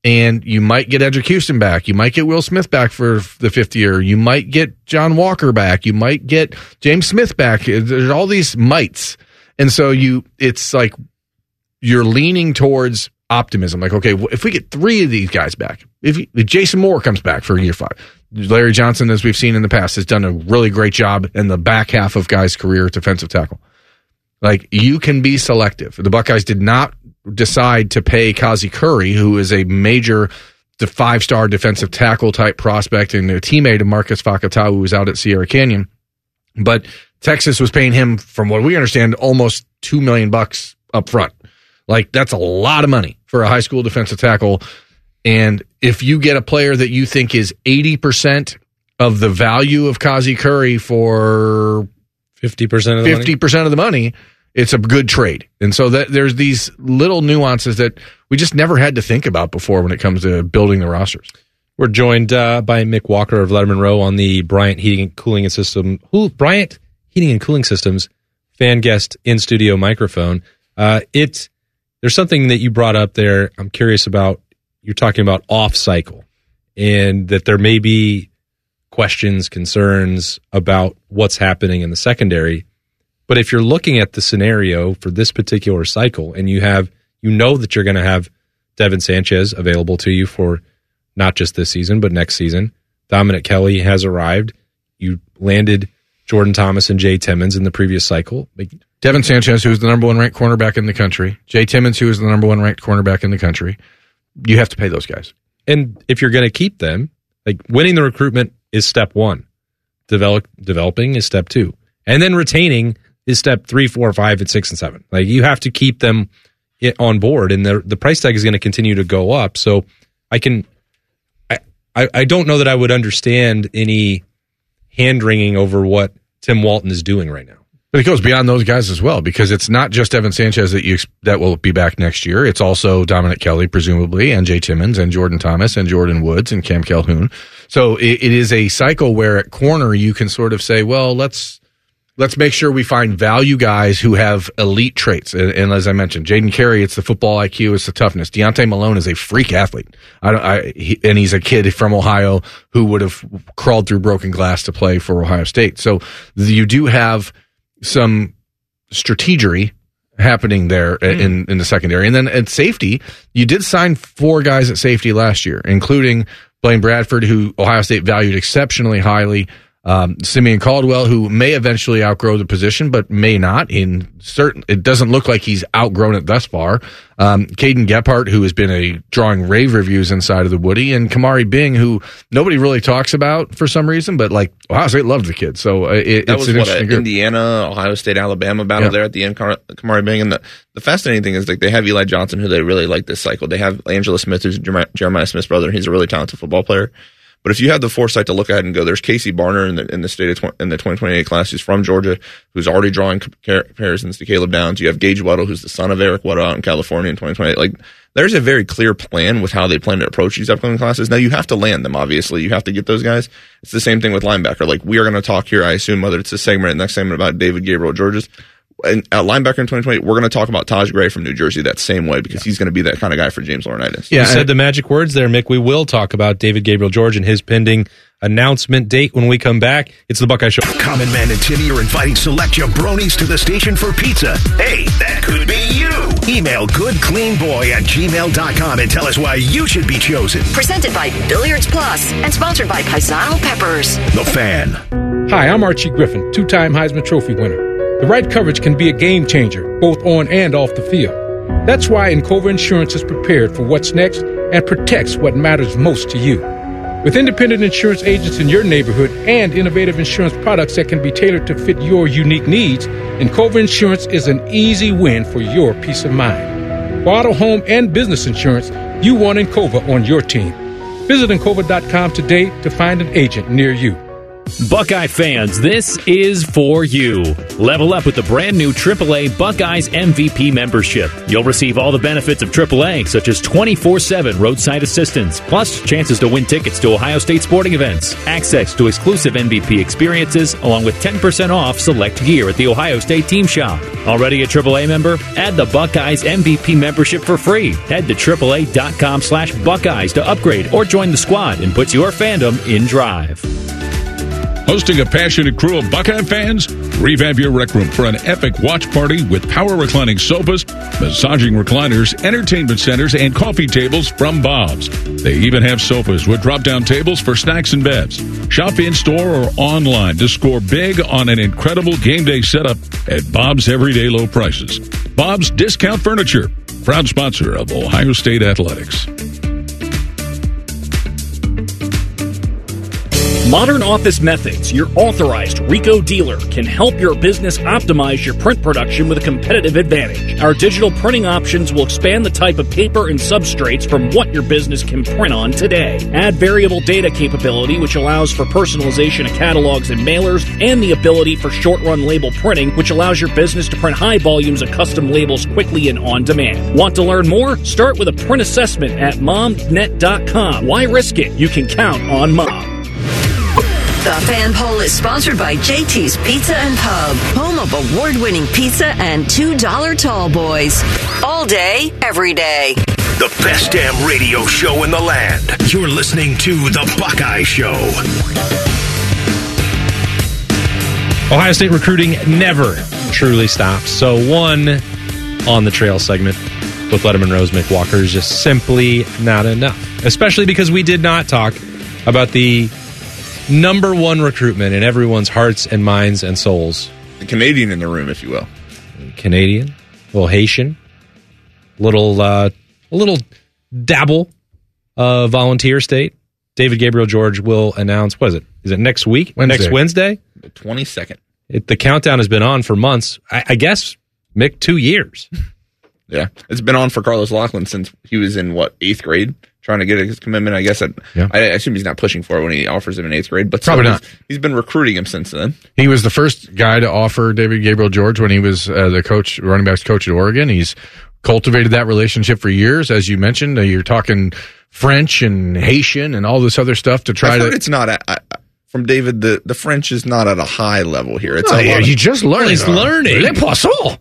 And you might get Edric Houston back. You might get Will Smith back for the fifth year. You might get John Walker back. You might get James Smith back. There's all these mights. And so you, it's like you're leaning towards optimism. Like, okay, if we get three of these guys back, if, you, if Jason Moore comes back for year five, Larry Johnson, as we've seen in the past, has done a really great job in the back half of guys' career at defensive tackle. Like, you can be selective. The Buckeyes did not decide to pay Kazi Curry, who is a major the five-star defensive tackle type prospect and a teammate of Marcus Fakatau, who was out at Sierra Canyon. But Texas was paying him, from what we understand, almost two million bucks up front. Like, that's a lot of money for a high school defensive tackle. And if you get a player that you think is eighty percent of the value of Kazi Curry for fifty percent of the fifty percent money? of the money, it's a good trade. And so that there's these little nuances that we just never had to think about before when it comes to building the rosters. We're joined uh, by Mick Walker of Letterman Row on the Bryant Heating and Cooling System, who, Bryant Heating and Cooling Systems fan guest in studio microphone. Uh, it's there's something that you brought up there. I'm curious about. You're talking about off cycle, and that there may be questions, concerns about what's happening in the secondary. But if you're looking at the scenario for this particular cycle, and you have, you know that you're going to have Devin Sanchez available to you for not just this season, but next season. Dominic Kelly has arrived. You landed Jordan Thomas and Jay Timmons in the previous cycle. Devin Sanchez, who's the number one ranked cornerback in the country. Jay Timmons, who is the number one ranked cornerback in the country. You have to pay those guys. And if you're going to keep them, like, winning the recruitment is step one. Develop, developing is step two. And then retaining is step three, four, five, and six, and seven. Like, you have to keep them on board, and the the price tag is going to continue to go up. So I can, I, I, I don't know that I would understand any hand-wringing over what Tim Walton is doing right now. But it goes beyond those guys as well, because it's not just Evan Sanchez that you that will be back next year. It's also Dominic Kelly, presumably, and Jay Timmons, and Jordan Thomas, and Jordan Woods, and Cam Calhoun. So it, it is a cycle where at corner you can sort of say, well, let's let's make sure we find value guys who have elite traits. And, and as I mentioned, Jaden Carey, it's the football I Q, it's the toughness. Deontay Malone is a freak athlete, I don't, I, he, and he's a kid from Ohio who would have crawled through broken glass to play for Ohio State. So you do have some strategery happening there mm. in, in the secondary. And then at safety, you did sign four guys at safety last year, including Blaine Bradford, who Ohio State valued exceptionally highly, um, Simeon Caldwell, who may eventually outgrow the position, but may not. In certain, it doesn't look like he's outgrown it thus far. Um, Caden Gephardt, who has been a drawing rave reviews inside of the Woody, and Kamari Bing, who nobody really talks about for some reason, but like Ohio State loved the kid. So uh, it, that it's was an what interesting a group. Indiana, Ohio State, Alabama battle Yeah. there at the end. Car- Kamari Bing, and the, the fascinating thing is like they have Eli Johnson, who they really like this cycle. They have Angela Smith, who's Jeremiah, Jeremiah Smith's brother, and he's a really talented football player. But if you have the foresight to look ahead and go, there's Casey Barner in the in the state of tw- in the twenty twenty-eight class, who's from Georgia, who's already drawing comparisons to Caleb Downs. You have Gage Weddle, who's the son of Eric Weddle out in California in twenty twenty-eight. Like, there's a very clear plan with how they plan to approach these upcoming classes. Now, you have to land them, obviously. You have to get those guys. It's the same thing with linebacker. Like, we are going to talk here, I assume, whether it's this segment or the next segment, about David Gabriel Georges. And at linebacker in twenty twenty, we're going to talk about Taj Gray from New Jersey that same way, because yeah. he's going to be that kind of guy for James Laurinaitis. Yeah, you said the magic words there, Mick. We will talk about David Gabriel George and his pending announcement date when we come back. It's the Buckeye Show. Common Man and Timmy are inviting select jabronis to the station for pizza. Hey, that could be you. Email goodcleanboy at gmail dot com and tell us why you should be chosen. Presented by Billiards Plus and sponsored by Paisano Peppers. The Fan. Hi, I'm Archie Griffin, two-time Heisman Trophy winner. The right coverage can be a game changer, both on and off the field. That's why Encova Insurance is prepared for what's next and protects what matters most to you. With independent insurance agents in your neighborhood and innovative insurance products that can be tailored to fit your unique needs, Encova Insurance is an easy win for your peace of mind. For auto, home, and business insurance, you want Encova on your team. Visit Encova dot com today to find an agent near you. Buckeye fans, this is for you. Level up with the brand new triple A Buckeyes M V P membership. You'll receive all the benefits of triple A, such as twenty-four seven roadside assistance, plus chances to win tickets to Ohio State sporting events, access to exclusive M V P experiences, along with ten percent off select gear at the Ohio State Team Shop. Already a triple A member? Add the Buckeyes M V P membership for free. Head to triple A dot com slash Buckeyes to upgrade or join the squad and put your fandom in drive. Hosting a passionate crew of Buckeye fans? Revamp your rec room for an epic watch party with power reclining sofas, massaging recliners, entertainment centers, and coffee tables from Bob's. They even have sofas with drop-down tables for snacks and bevs. Shop in-store or online to score big on an incredible game day setup at Bob's everyday low prices. Bob's Discount Furniture, proud sponsor of Ohio State Athletics. Modern Office Methods, your authorized Ricoh dealer, can help your business optimize your print production with a competitive advantage. Our digital printing options will expand the type of paper and substrates from what your business can print on today. Add variable data capability, which allows for personalization of catalogs and mailers, and the ability for short-run label printing, which allows your business to print high volumes of custom labels quickly and on demand. Want to learn more? Start with a print assessment at mom net dot com. Why risk it? You can count on Mom. The Fan Poll is sponsored by J T's Pizza and Pub, home of award-winning pizza and two dollar tall boys. All day, every day. The best damn radio show in the land. You're listening to The Buckeye Show. Ohio State recruiting never truly stops. So one on the trail segment with Letterman Rose Mick Walker is just simply not enough. Especially because we did not talk about the number one recruitment in everyone's hearts and minds and souls. The Canadian in the room, if you will. Canadian, a little Haitian, little uh, a little dabble of volunteer state. David Gabriel George will announce, what is it? Is it next week? Wednesday. Next Wednesday? The twenty-second. It, the countdown has been on for months. I, I guess, Mick, two years. Yeah. It's been on for Carlos Laughlin since he was in, what, eighth grade? Trying to get his commitment. I guess that, yeah. I assume he's not pushing for it when he offers him in eighth grade, but probably not. He's, he's been recruiting him since then. He was the first guy to offer David Gabriel George when he was uh, the coach, running backs coach at Oregon. He's cultivated that relationship for years, as you mentioned. Uh, you're talking French and Haitian and all this other stuff to try I've to. Heard it's not a, I, from David. The, the French is not at a high level here. It's oh, a yeah, lot you of, just learned. He's learning. Les poissons.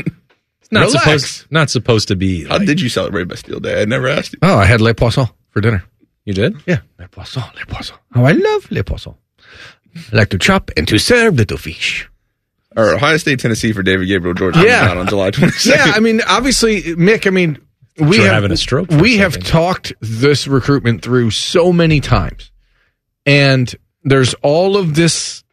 Not Relax. supposed, not supposed to be. How like, did you celebrate Bastille Day? I never asked you. Oh, I had les poissons for dinner. You did? Yeah. Les poissons, les poissons. Oh, I love les poissons. I like to chop and to serve the fish. Or Ohio State, Tennessee for David Gabriel George. Yeah. Out on July twenty-second. Yeah, I mean, obviously, Mick, I mean, we You're have, having a stroke we a have talked this recruitment through so many times. And there's all of this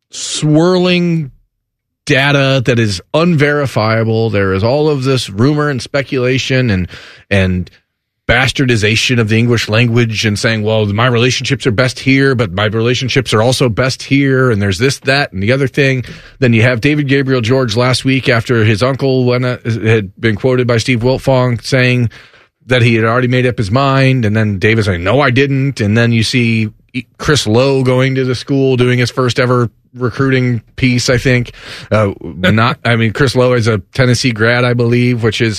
swirling data that is unverifiable. There is all of this rumor and speculation and and bastardization of the English language and saying, well, my relationships are best here, but my relationships are also best here, and there's this, that, and the other thing. Then you have David Gabriel George last week after his uncle went, uh, had been quoted by Steve Wiltfong saying that he had already made up his mind, and then David saying, no, I didn't. And then you see Chris Lowe going to the school, doing his first ever recruiting piece, I think. Uh, not, I mean, Chris Lowe is a Tennessee grad, I believe, which is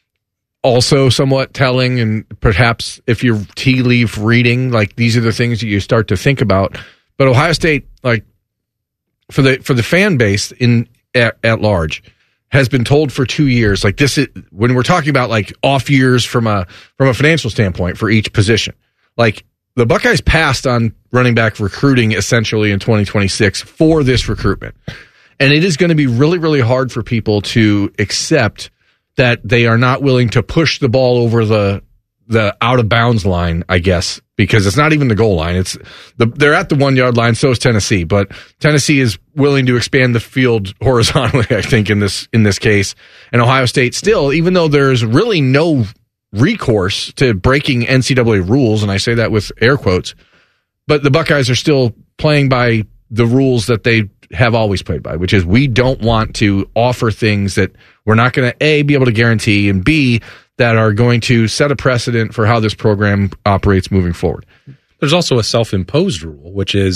also somewhat telling, and perhaps if you're tea leaf reading, like these are the things that you start to think about. But Ohio State, like for the for the fan base in at, at large, has been told for two years, like this is when we're talking about like off years from a from a financial standpoint for each position. Like the Buckeyes passed on running back recruiting essentially in twenty twenty-six for this recruitment, and it is going to be really really hard for people to accept that they are not willing to push the ball over the the out of bounds line, I guess, because it's not even the goal line. It's the they're at the one yard line. So is Tennessee, but Tennessee is willing to expand the field horizontally, I think, in this in this case. And Ohio State still, even though there's really no recourse to breaking N C double A rules, and I say that with air quotes, but the Buckeyes are still playing by the rules that they have always played by, which is we don't want to offer things that we're not going to, A, be able to guarantee, and B, that are going to set a precedent for how this program operates moving forward. There's also a self-imposed rule, which is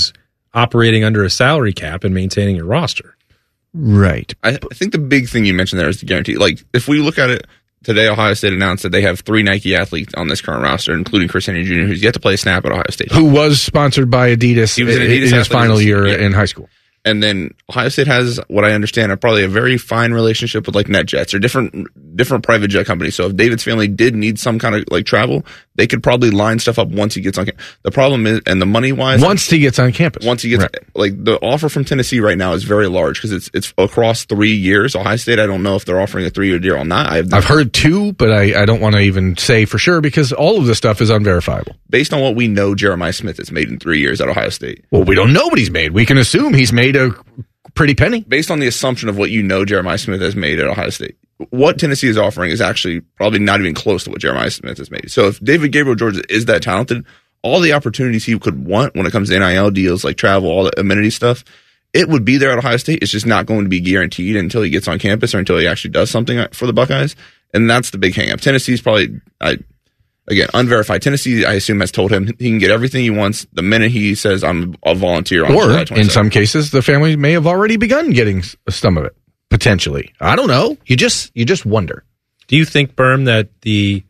operating under a salary cap and maintaining your roster. Right. I, I think the big thing you mentioned there is the guarantee. Like, if we look at it today, Ohio State announced that they have three Nike athletes on this current roster, including Chris Henry Junior, who's yet to play a snap at Ohio State. Who was sponsored by Adidas, He was an in Adidas his final athlete. year Yeah. in high school. And then Ohio State has, what I understand, are probably a very fine relationship with like NetJets or different different private jet companies. So if David's family did need some kind of like travel, they could probably line stuff up once he gets on campus. The problem is, and the money wise, Once he gets on campus. once he gets Right. like the offer from Tennessee right now is very large because it's it's across three years. Ohio State, I don't know if they're offering a three year deal or not. I've, I've heard two, but I, I don't want to even say for sure because all of this stuff is unverifiable. based on what we know, Jeremiah Smith has made in three years at Ohio State. Well, we don't know what he's made. We can assume he's made a pretty penny. Based on the assumption of what you know Jeremiah Smith has made at Ohio State, what Tennessee is offering is actually probably not even close to what Jeremiah Smith has made. So if David Gabriel George is that talented, all the opportunities he could want when it comes to N I L deals, like travel, all the amenity stuff, it would be there at Ohio State. It's just not going to be guaranteed until he gets on campus or until he actually does something for the Buckeyes. And that's the big hang up. Tennessee's probably, I, again, unverified. Tennessee, I assume, has told him he can get everything he wants the minute he says, I'm a volunteer on Or July in twenty-seventh. some cases, the family may have already begun getting s- some of it potentially. I don't know. You just you just wonder. Do you think, Berm, that the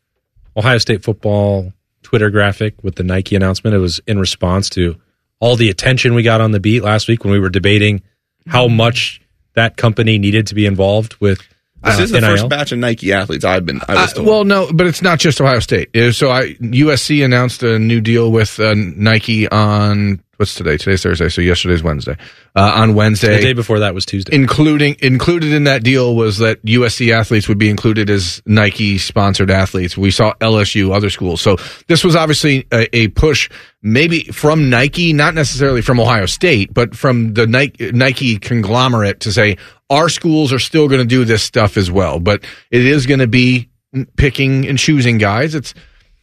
Ohio State football Twitter graphic with the Nike announcement, it was in response to all the attention we got on the beat last week when we were debating how much that company needed to be involved with This uh, is the N I L? first batch of Nike athletes I've been. I was Uh, told. well, no, but it's not just Ohio State. Uh, So I, U S C announced a new deal with uh, Nike on what's today? Today's Thursday, so yesterday's Wednesday. Uh, on Wednesday, The day before that was Tuesday. including included in that deal was that U S C athletes would be included as Nike sponsored athletes. We saw L S U, other schools. So this was obviously a, a push, maybe from Nike, not necessarily from Ohio State, but from the Nike, Nike conglomerate to say our schools are still going to do this stuff as well, but it is going to be picking and choosing guys. It's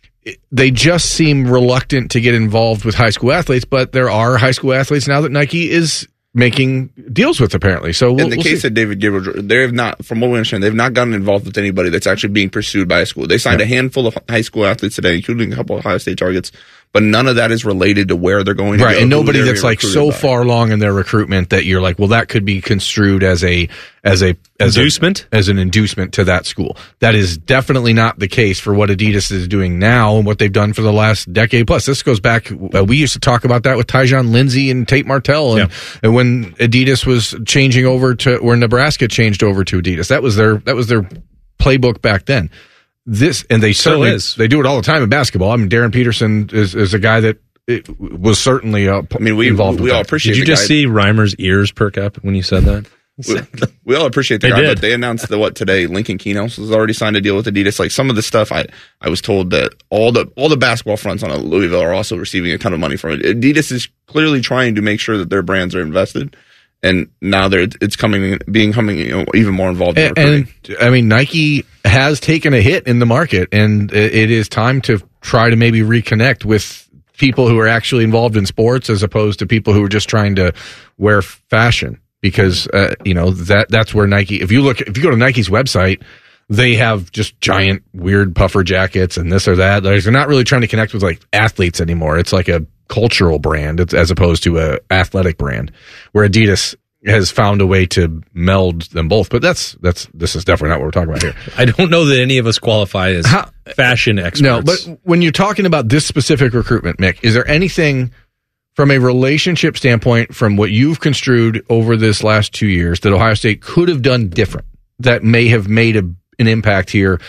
they just seem reluctant to get involved with high school athletes, but there are high school athletes now that Nike is making deals with, apparently. So we'll, in the we'll case see. of David Gabriel, they have not, from what we understand, they've not gotten involved with anybody that's actually being pursued by a school. They signed Yeah. a handful of high school athletes today, including a couple of Ohio State targets, but none of that is related to where they're going to Right, go. and who nobody they're that's being like recruited so by. far along in their recruitment that you're like, well, that could be construed as a as a as Inducement? a, as an inducement to that school. That is definitely not the case for what Adidas is doing now and what they've done for the last decade plus. This goes back. Uh, we used to talk about that with Tyjon Lindsey and Tate Martell, and, and when Adidas was changing over to, or Nebraska changed over to Adidas, that was their that was their playbook back then. This and they Still certainly is. they do it all the time in basketball. I mean, Darren Peterson is is a guy that. It was certainly uh, I mean, we, involved. we with all that. appreciate Did you the just guy. see Reimer's ears perk up when you said that? we, we all appreciate the They guy, did. but they announced that what today, Lincoln Keenos has already signed a deal with Adidas. Like some of the stuff, I I was told that all the all the basketball fronts on Louisville are also receiving a ton of money from it. Adidas is clearly trying to make sure that their brands are invested, and now they're it's coming being coming you know, even more involved in And, recruiting. and I mean, Nike has taken a hit in the market, and it, it is time to try to maybe reconnect with people who are actually involved in sports as opposed to people who are just trying to wear fashion. Because uh, you know that that's where Nike. If you look, if you go to Nike's website, they have just giant weird puffer jackets and this or that. They're they're not really trying to connect with like athletes anymore. It's like a cultural brand it's, as opposed to a athletic brand. Where Adidas has found a way to meld them both. But that's that's this is definitely not what we're talking about here. I don't know that any of us qualify as fashion experts. No, but when you're talking about this specific recruitment, Mick, is there anything from a relationship standpoint, from what you've construed over this last two years, that Ohio State could have done different that may have made a, an impact here,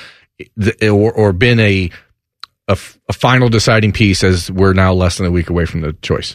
or, or been a, a a final deciding piece as we're now less than a week away from the choice?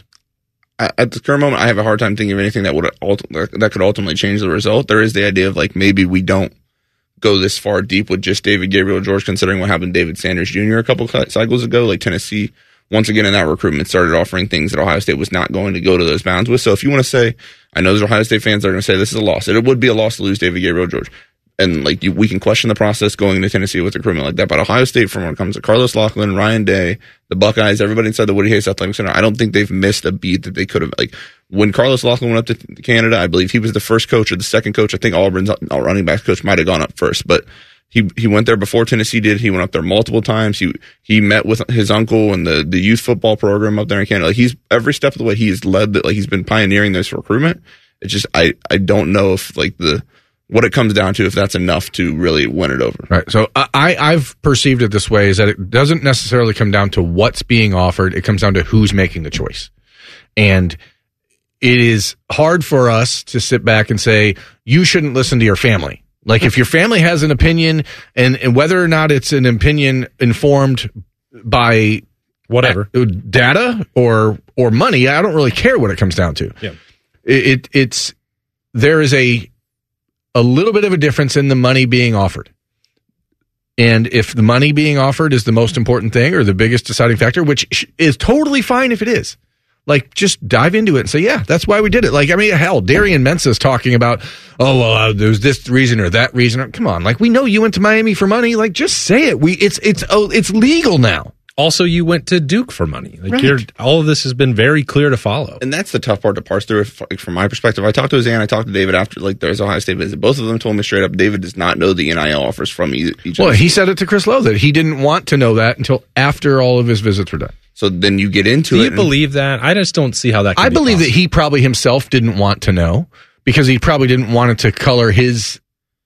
At the current moment, I have a hard time thinking of anything that would ult- that could ultimately change the result. There is the idea of like maybe we don't go this far deep with just David Gabriel George, considering what happened to David Sanders Junior a couple cycles ago. Like Tennessee, once again in that recruitment, started offering things that Ohio State was not going to go to those bounds with. So if you want to say, I know there's Ohio State fans that are going to say this is a loss. It would be a loss to lose David Gabriel George. And like you, we can question the process going into Tennessee with recruitment like that. But Ohio State, from when it comes to Carlos Loughlin, Ryan Day, the Buckeyes, everybody inside the Woody Hayes Athletic Center, I don't think they've missed a beat that they could have. Like when Carlos Loughlin went up to Canada, I believe he was the first coach or the second coach. I think Auburn's running back coach might have gone up first. But He he went there before Tennessee did. He went up there multiple times. He he met with his uncle and the, the youth football program up there in Canada. Like he's every step of the way he's led that. Like he's been pioneering this recruitment. It's just I I don't know if like the what it comes down to if that's enough to really win it over. Right. So I I've perceived it this way is that it doesn't necessarily come down to what's being offered. It comes down to who's making the choice, and it is hard for us to sit back and say you shouldn't listen to your family. Like if your family has an opinion and, and whether or not it's an opinion informed by whatever data or, or money, I don't really care what it comes down to. Yeah. It, it it's, there is a, a little bit of a difference in the money being offered. And if the money being offered is the most important thing or the biggest deciding factor, which is totally fine if it is. Like, just dive into it and say, yeah, that's why we did it. Like, I mean, hell, Darian Mensah's talking about, oh, well, uh, there's this reason or that reason. Come on. Like, we know you went to Miami for money. Like, just say it. We, it's, it's, oh, it's legal now. Also, you went to Duke for money. Like, Right. you're, all of this has been very clear to follow. And that's the tough part to parse through. If, like, from my perspective, I talked to Isaiah and I talked to David after like there's Ohio State visit. Both of them told me straight up, David does not know the N I L offers from either, each Well, other. he said it to Chris Lowe that he didn't want to know that until after all of his visits were done. So then you get into Do it. you and- believe that? I just don't see how that can I be believe possible. that he probably himself didn't want to know because he probably didn't want it to color his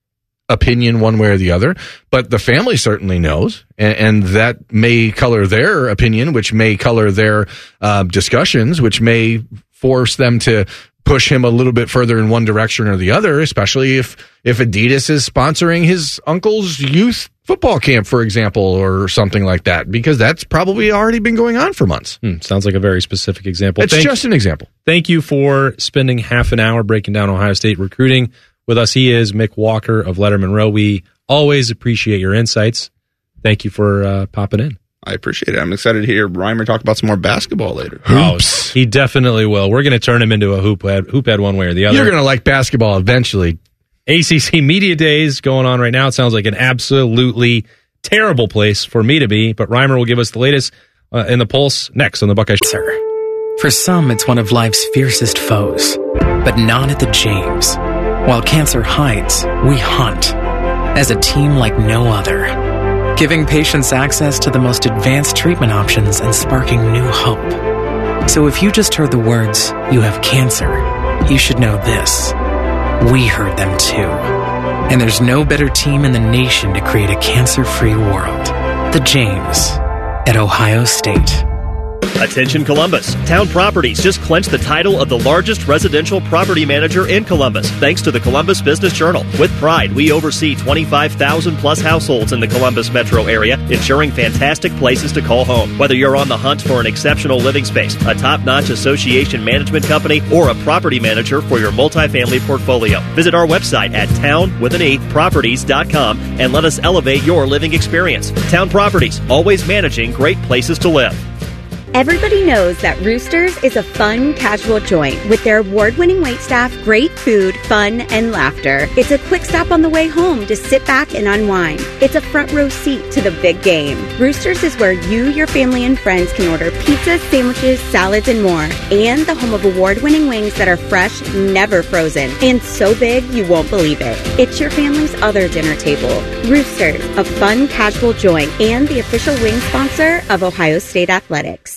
opinion one way or the other. But the family certainly knows, and, and that may color their opinion, which may color their uh, discussions, which may force them to push him a little bit further in one direction or the other, especially if if Adidas is sponsoring his uncle's youth football camp, for example, or something like that, because that's probably already been going on for months. Hmm, sounds like a very specific example. It's Thank- just an example. Thank you for spending half an hour breaking down Ohio State recruiting with us. He is Mick Walker of Letterman Row. We always appreciate your insights. Thank you for uh, popping in. I appreciate it. I'm excited to hear Reimer talk about some more basketball later. Hoops. Oh, he definitely will. We're going to turn him into a hoop head, hoop head one way or the other. You're going to like basketball eventually. A C C Media Days going on right now. It sounds like an absolutely terrible place for me to be, but Reimer will give us the latest uh, in the pulse next on the Buckeye Show. For some, it's one of life's fiercest foes, but not at the James. While cancer hides, we hunt as a team like no other, giving patients access to the most advanced treatment options and sparking new hope. So if you just heard the words, "you have cancer," you should know this. We heard them too. And there's no better team in the nation to create a cancer-free world. The James at Ohio State. Attention Columbus. Town Properties just clinched the title of the largest residential property manager in Columbus, thanks to the Columbus Business Journal. With pride, we oversee twenty-five thousand plus households in the Columbus metro area, ensuring fantastic places to call home. Whether you're on the hunt for an exceptional living space, a top-notch association management company, or a property manager for your multifamily portfolio, visit our website at town with an e properties dot com and let us elevate your living experience. Town Properties, always managing great places to live. Everybody knows that Roosters is a fun, casual joint with their award-winning waitstaff, great food, fun, and laughter. It's a quick stop on the way home to sit back and unwind. It's a front row seat to the big game. Roosters is where you, your family, and friends can order pizzas, sandwiches, salads, and more. And the home of award-winning wings that are fresh, never frozen, and so big you won't believe it. It's your family's other dinner table. Roosters, a fun, casual joint, and the official wing sponsor of Ohio State Athletics.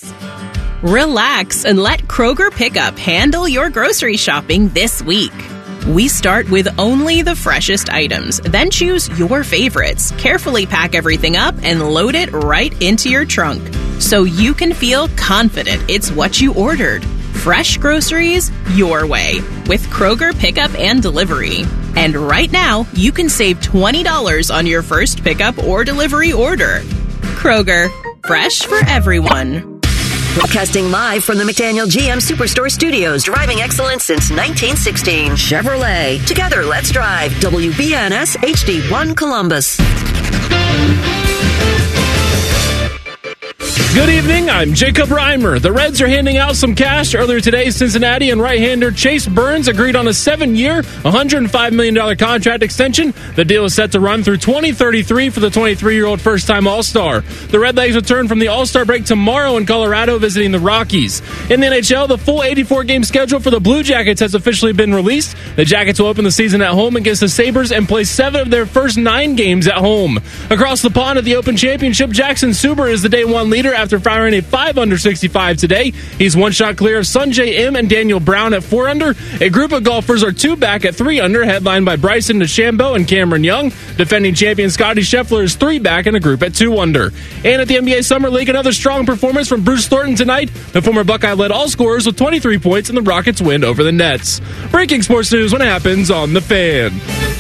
Relax and let Kroger Pickup handle your grocery shopping this week. We start with only the freshest items, then choose your favorites, carefully pack everything up, and load it right into your trunk so you can feel confident it's what you ordered. Fresh groceries your way with Kroger Pickup and Delivery. And right now, you can save twenty dollars on your first pickup or delivery order. Kroger, fresh for everyone. Broadcasting live from the McDaniel G M Superstore Studios, driving excellence since nineteen sixteen. Chevrolet. Together, let's drive. W B N S H D one Columbus. Good evening, I'm Jacob Reimer. The Reds are handing out some cash. Earlier today, Cincinnati and right-hander Chase Burns agreed on a seven-year, one hundred five million dollars contract extension. The deal is set to run through twenty thirty-three for the twenty-three-year-old first-time All-Star. The Redlegs return from the All-Star break tomorrow in Colorado, visiting the Rockies. In the N H L, the full eighty-four game schedule for the Blue Jackets has officially been released. The Jackets will open the season at home against the Sabres and play seven of their first nine games at home. Across the pond at the Open Championship, Jackson Suber is the day one leader after firing a five under sixty-five today. He's one shot clear of Sunjay M and Daniel Brown at four under. A group of golfers are two back at three under, headlined by Bryson DeChambeau and Cameron Young. Defending champion Scotty Scheffler is three back in a group at two under. And at the N B A Summer League, another strong performance from Bruce Thornton tonight. The former Buckeye led all scorers with twenty-three points in the Rockets' win over the Nets. Breaking sports news when it happens on The Fan.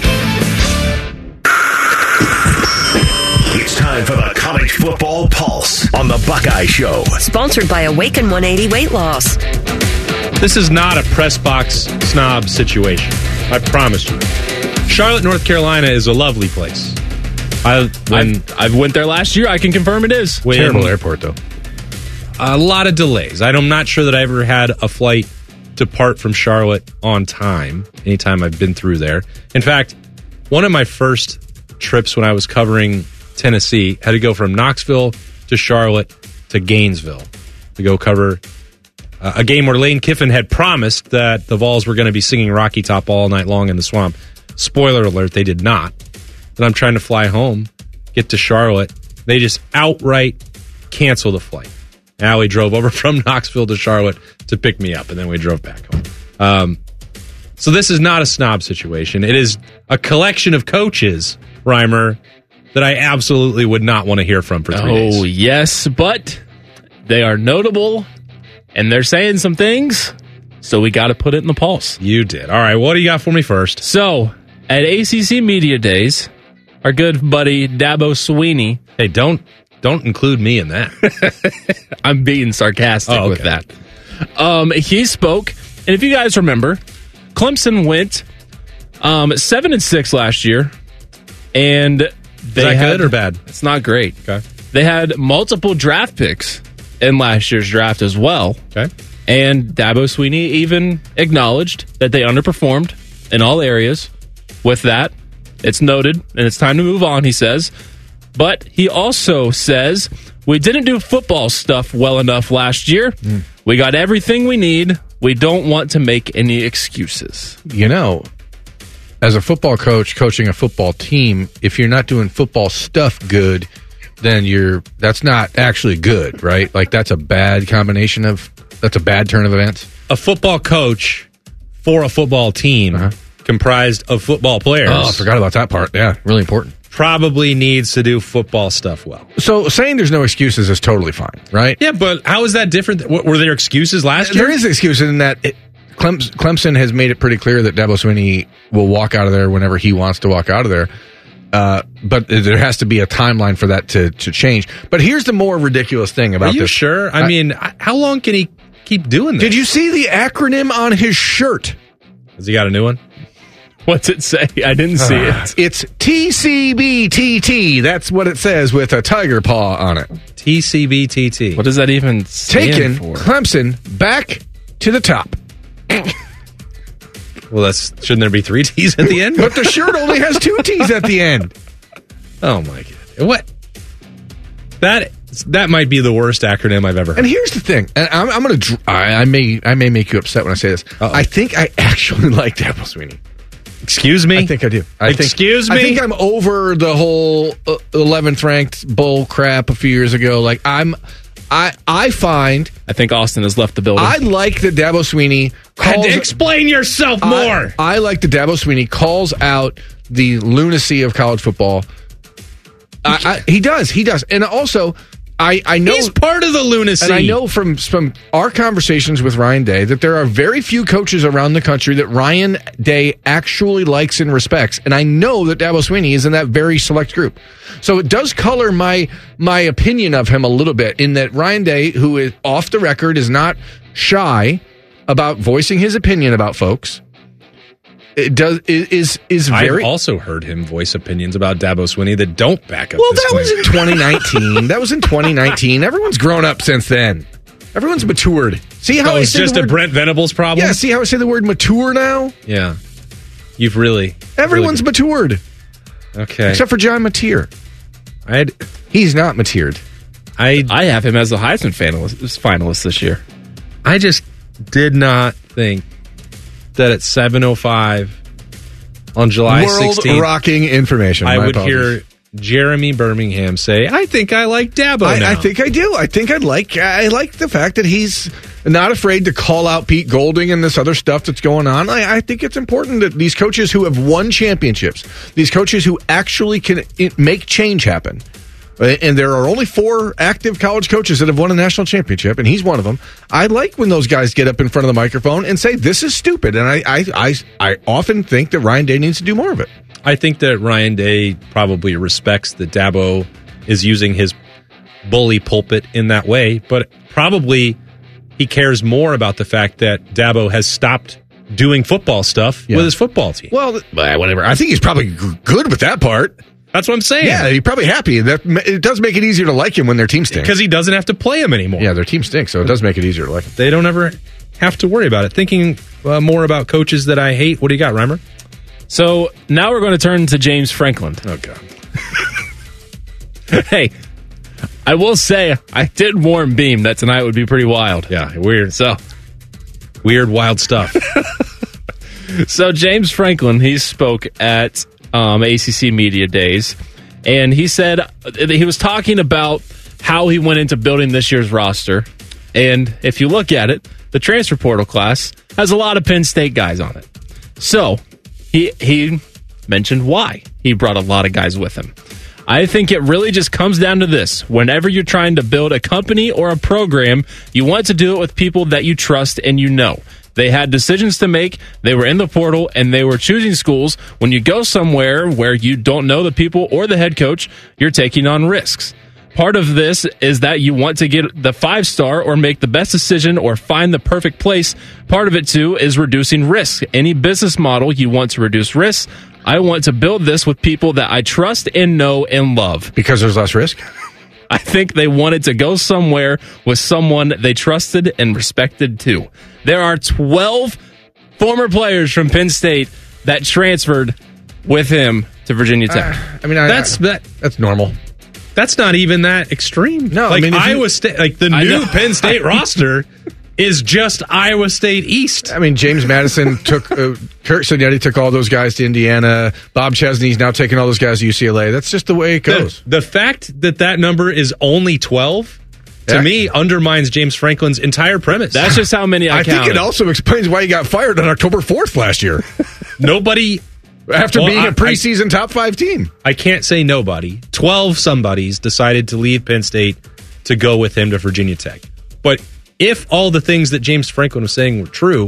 It's time for the College Football Pulse on the Buckeye Show. Sponsored by Awaken one eighty Weight Loss. This is not a press box snob situation. I promise you. Charlotte, North Carolina is a lovely place. I when I've, I've went there last year. I can confirm it is. When, Terrible airport, though. A lot of delays. I'm not sure that I ever had a flight depart from Charlotte on time anytime I've been through there. In fact, one of my first trips when I was covering Tennessee had to go from Knoxville to Charlotte to Gainesville to go cover uh, a game where Lane Kiffin had promised that the Vols were going to be singing Rocky Top all night long in the swamp. Spoiler alert, they did not. Then I'm trying to fly home, get to Charlotte. They just outright cancel the flight. Allie drove over from Knoxville to Charlotte to pick me up, and then we drove back home. Um, so this is not a snob situation. It is a collection of coaches, Reimer, that I absolutely would not want to hear from for three oh, days. Oh, yes, but they are notable, and they're saying some things, so we got to put it in the pulse. You did. All right, what do you got for me first? So, at A C C Media Days, our good buddy Dabo Swinney. Hey, don't don't include me in that. I'm being sarcastic oh, okay. with that. Um, he spoke, and if you guys remember, Clemson went um, seven and six last year, and they Is that had, good or bad? It's not great. Okay. They had multiple draft picks in last year's draft as well. Okay. And Dabo Swinney even acknowledged that they underperformed in all areas. With that, it's noted, and it's time to move on, he says. But he also says, we didn't do football stuff well enough last year. Mm. We got everything we need. We don't want to make any excuses. You know, as a football coach coaching a football team, if you're not doing football stuff good, then you're that's not actually good, right? Like that's a bad combination of that's a bad turn of events. A football coach for a football team uh-huh. comprised of football players. Oh, I forgot about that part. Yeah, really important. Probably needs to do football stuff well. So saying there's no excuses is totally fine, right? Yeah, but how is that different? Were there excuses last year? There is excuses in that it, Clemson has made it pretty clear that Dabo Swinney will walk out of there whenever he wants to walk out of there. Uh, but there has to be a timeline for that to, to change. But here's the more ridiculous thing about this. Are you this. sure? I, I mean, how long can he keep doing this? Did you see the acronym on his shirt? Has he got a new one? What's it say? I didn't see uh, it. It's T C B T T. That's what it says with a tiger paw on it. T C B T T. What does that even stand Taking for? Clemson back to the top. Well, that's shouldn't there be three T's at the end? But the shirt only has two T's at the end. Oh my god! What? That that might be the worst acronym I've ever heard. And here's the thing, and I'm, I'm going to I, I may I may make you upset when I say this. Uh-oh. I think I actually like Dabo Swinney. Excuse me? I think I do. I Excuse think, me? I think I'm over the whole uh, eleventh ranked bull crap a few years ago. Like I'm, I I find. I think Austin has left the building. I like that Dabo Swinney calls. Explain yourself more. I, I like that Dabo Swinney calls out the lunacy of college football. I, I, he does. He does. And also, I, I know he's part of the lunacy. And I know from from our conversations with Ryan Day that there are very few coaches around the country that Ryan Day actually likes and respects. And I know that Dabo Swinney is in that very select group. So it does color my my opinion of him a little bit in that Ryan Day, who is off the record, is not shy about voicing his opinion about folks. it does is is very. I've also heard him voice opinions about Dabo Swinney that don't back up. Well, this that claim. was in twenty nineteen. That was in twenty nineteen. Everyone's grown up since then. Everyone's matured. See how oh, I it's say just the a word, Brent Venables problem? Yeah, see how I say the word mature now? Yeah. You've really... Everyone's really matured. Okay. Except for John Mateer. I'd, He's not matured. I I have him as the Heisman finalist, finalist this year. I just did not think that at seven oh five on July sixteenth... World-rocking information. I My would apologies. hear Jeremy Birmingham say, I think I like Dabo I, now. I think I do. I think I'd like I like the fact that he's not afraid to call out Pete Golding and this other stuff that's going on. I, I think it's important that these coaches who have won championships, these coaches who actually can it, make change happen, and there are only four active college coaches that have won a national championship, and he's one of them. I like when those guys get up in front of the microphone and say, this is stupid. And I, I, I, I often think that Ryan Day needs to do more of it. I think that Ryan Day probably respects that Dabo is using his bully pulpit in that way, but probably he cares more about the fact that Dabo has stopped doing football stuff Yeah. with his football team. Well, whatever. I think he's probably g- good with that part. That's what I'm saying. Yeah, he's probably happy. That it does make it easier to like him when their team stinks. Because he doesn't have to play him anymore. Yeah, their team stinks, so it does make it easier to like him. They don't ever have to worry about it. Thinking uh, more about coaches that I hate. What do you got, Reimer? So now we're going to turn to James Franklin. Oh, God. Hey, I will say I did warn Beam that tonight would be pretty wild. Yeah, weird. So weird, wild stuff. So James Franklin, he spoke at um, A C C Media Days, and he said he was talking about how he went into building this year's roster. And if you look at it, the transfer portal class has a lot of Penn State guys on it. So he he mentioned why he brought a lot of guys with him. I think it really just comes down to this. Whenever you're trying to build a company or a program, you want to do it with people that you trust and you know. They had decisions to make. They were in the portal, and they were choosing schools. When you go somewhere where you don't know the people or the head coach, you're taking on risks. Part of this is that you want to get the five-star or make the best decision or find the perfect place. Part of it, too, is reducing risk. Any business model, you want to reduce risks. I want to build this with people that I trust and know and love. Because there's less risk? I think they wanted to go somewhere with someone they trusted and respected, too. There are twelve former players from Penn State that transferred with him to Virginia Tech. Uh, I mean, I, That's I, that. that's normal. That's not even that extreme. No, like I mean, if Iowa you- State, like the I new know. Penn State roster is just Iowa State East. I mean, James Madison took, uh, Kurt Signetti took all those guys to Indiana. Bob Chesney's now taking all those guys to U C L A. That's just the way it goes. The, the fact that that number is only twelve, to Yeah. me, undermines James Franklin's entire premise. That's just how many I, I think counted. it also explains why he got fired on October fourth last year Nobody, after Well, being I- a preseason top five team. I can't say nobody, twelve somebodies decided to leave Penn State to go with him to Virginia Tech. But if all the things that James Franklin was saying were true,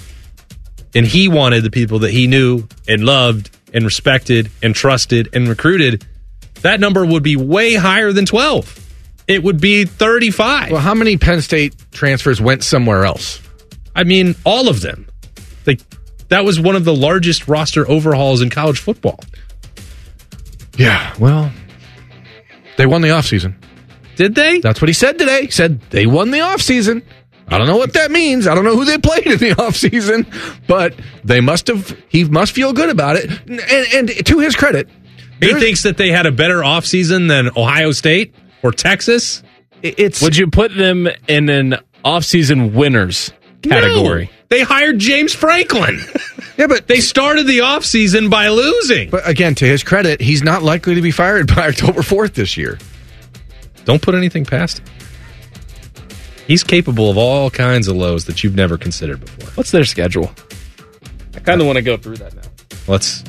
and he wanted the people that he knew and loved and respected and trusted and recruited, that number would be way higher than twelve. It would be thirty-five. Well, how many Penn State transfers went somewhere else? I mean, all of them. Like, that was one of the largest roster overhauls in college football. Yeah, well, they won the offseason. Did they? That's what he said today. He said they won the offseason. I don't know what that means. I don't know who they played in the offseason, but they must have, he must feel good about it. And, and to his credit, He thinks that they had a better offseason than Ohio State or Texas? It's Would you put them in an offseason winners category? No. They hired James Franklin. Yeah, but they started the offseason by losing. But again, to his credit, he's not likely to be fired by October fourth this year. Don't put anything past him. He's capable of all kinds of lows that you've never considered before. What's their schedule? I kind of want to go through that now. Let's.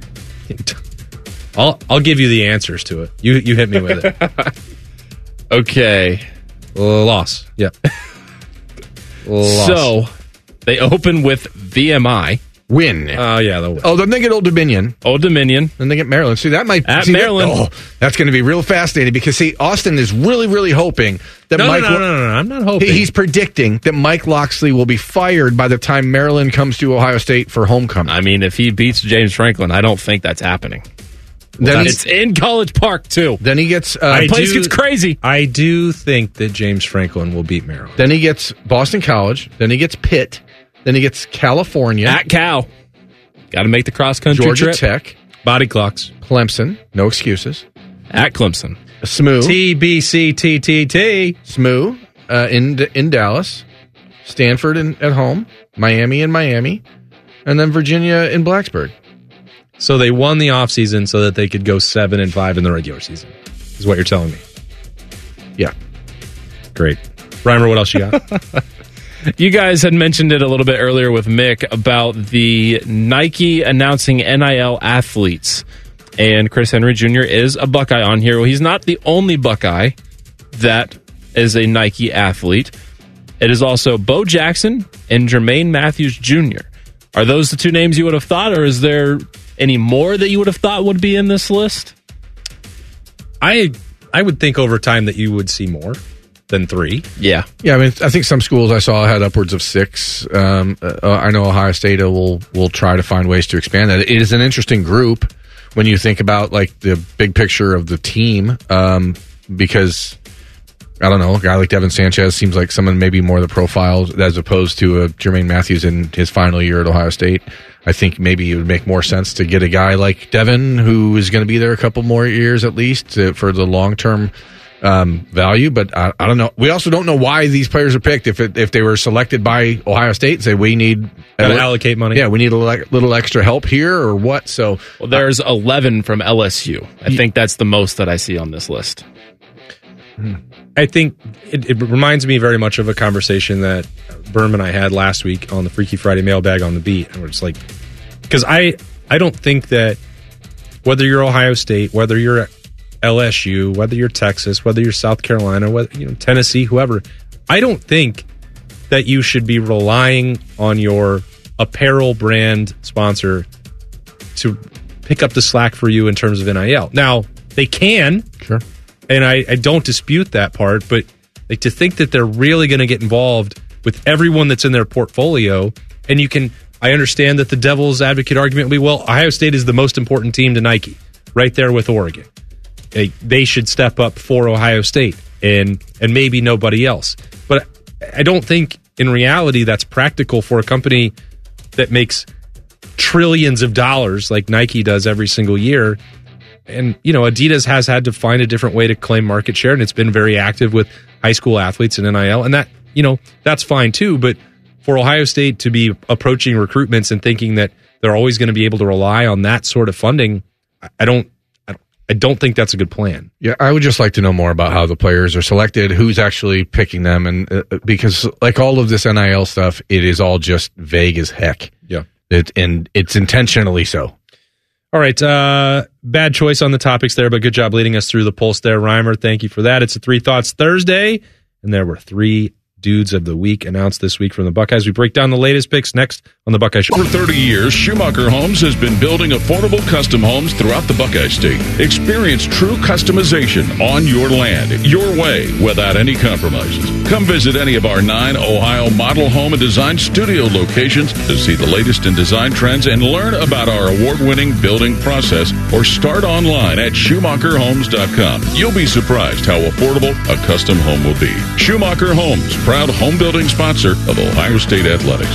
I'll I'll give you the answers to it. You you hit me with it. Okay. Uh, loss. Yep. Loss. So they open with V M I, Win. Oh, uh, yeah, they'll win. Oh, then they get Old Dominion. Old Dominion. Then they get Maryland. See, that might... At see, Maryland. That, oh, that's going to be real fascinating because, see, Austin is really, really hoping that no, Mike... No, no, no, no, no, I'm not hoping. He, he's predicting that Mike Locksley will be fired by the time Maryland comes to Ohio State for homecoming. I mean, if he beats James Franklin, I don't think that's happening. Then it's in College Park, too. Then he gets... Uh, the place do, gets crazy. I do think that James Franklin will beat Maryland. Then he gets Boston College. Then he gets Pitt. Then he gets California. At Cal. Got to make the cross-country Georgia trip. Tech. Body clocks. Clemson. No excuses. At Clemson. S M U. T B C T T T. S M U uh, in, in Dallas. Stanford in, at home. Miami in Miami. And then Virginia in Blacksburg. So they won the offseason so that they could go seven and five in the regular season, is what you're telling me. Yeah. Great. Reimer, what else you got? You guys had mentioned it a little bit earlier with Mick about the Nike announcing N I L athletes. And Chris Henry Junior is a Buckeye on here. Well, he's not the only Buckeye that is a Nike athlete. It is also Bo Jackson and Jermaine Matthews Junior Are those the two names you would have thought, or is there any more that you would have thought would be in this list? I I would think over time that you would see more than three. Yeah. Yeah, I mean, I think some schools I saw had upwards of six. Um, uh, I know Ohio State will will try to find ways to expand that. It is an interesting group when you think about like the big picture of the team, um, because I don't know, a guy like Devin Sanchez seems like someone maybe more the profile as opposed to a Jermaine Matthews in his final year at Ohio State. I think maybe it would make more sense to get a guy like Devin who is going to be there a couple more years at least to, for the long term um, value. But I, I don't know. We also don't know why these players are picked. If it, if they were selected by Ohio State and say we need to allocate money, yeah, we need a little, little extra help here or what. So well, there's eleven from L S U. I yeah. think that's the most that I see on this list. I think it, it reminds me very much of a conversation that Berm and I had last week on the Freaky Friday mailbag on the beat. And we're just like, because I, I don't think that whether you're Ohio State, whether you're L S U, whether you're Texas, whether you're South Carolina, whether you know Tennessee, whoever, I don't think that you should be relying on your apparel brand sponsor to pick up the slack for you in terms of N I L. Now, they can. Sure. And I, I don't dispute that part, but like to think that they're really going to get involved with everyone that's in their portfolio, and you can, I understand that the devil's advocate argument will be, well, Ohio State is the most important team to Nike, right there with Oregon. They, they should step up for Ohio State and and maybe nobody else. But I don't think in reality that's practical for a company that makes trillions of dollars like Nike does every single year. And, you know, Adidas has had to find a different way to claim market share, and it's been very active with high school athletes and N I L. And that, you know, that's fine too. But for Ohio State to be approaching recruitments and thinking that they're always going to be able to rely on that sort of funding, I don't, I don't, I don't think that's a good plan. Yeah, I would just like to know more about how the players are selected, who's actually picking them, and uh, because like all of this N I L stuff, it is all just vague as heck. Yeah, it, and it's intentionally so. All right, uh, bad choice on the topics there, but good job leading us through the pulse there, Reimer. Thank you for that. It's a Three Thoughts Thursday, and there were three Dudes of the Week announced this week from the Buckeyes. We break down the latest picks next on the Buckeye Show. For thirty years, Schumacher Homes has been building affordable custom homes throughout the Buckeye State. Experience true customization on your land, your way, without any compromises. Come visit any of our nine Ohio model home and design studio locations to see the latest in design trends and learn about our award-winning building process, or start online at Schumacher Homes dot com. You'll be surprised how affordable a custom home will be. Schumacher Homes, proud home building sponsor of Ohio State Athletics.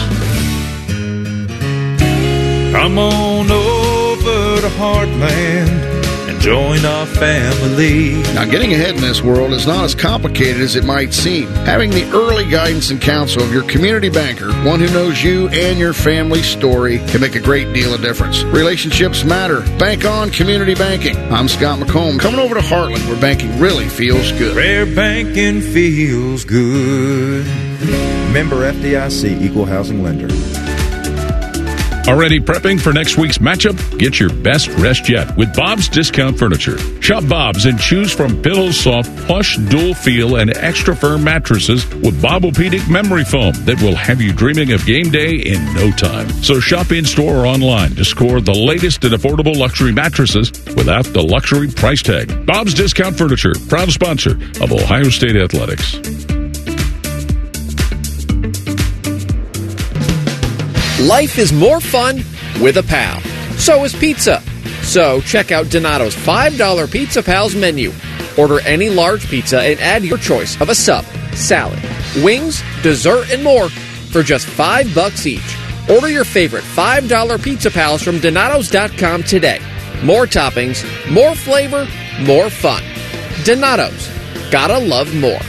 Come on over to Heartland and join our family. Now, getting ahead in this world is not as complicated as it might seem. Having the early guidance and counsel of your community banker, one who knows you and your family's story, can make a great deal of difference. Relationships matter. Bank on community banking. I'm Scott McComb, coming over to Heartland, where banking really feels good. Where banking feels good. Member F D I C, Equal Housing Lender. Already prepping for next week's matchup? Get your best rest yet with Bob's Discount Furniture. Shop Bob's and choose from pillows, soft, plush, dual feel, and extra firm mattresses with Bobopedic memory foam that will have you dreaming of game day in no time. So shop in store or online to score the latest and affordable luxury mattresses without the luxury price tag. Bob's Discount Furniture, proud sponsor of Ohio State Athletics. Life is more fun with a pal. So is pizza. So check out Donato's five dollar Pizza Pals menu. Order any large pizza and add your choice of a sub, salad, wings, dessert, and more for just five bucks each. Order your favorite five dollar Pizza Pals from Donatos dot com today. More toppings, more flavor, more fun. Donatos. Gotta love more.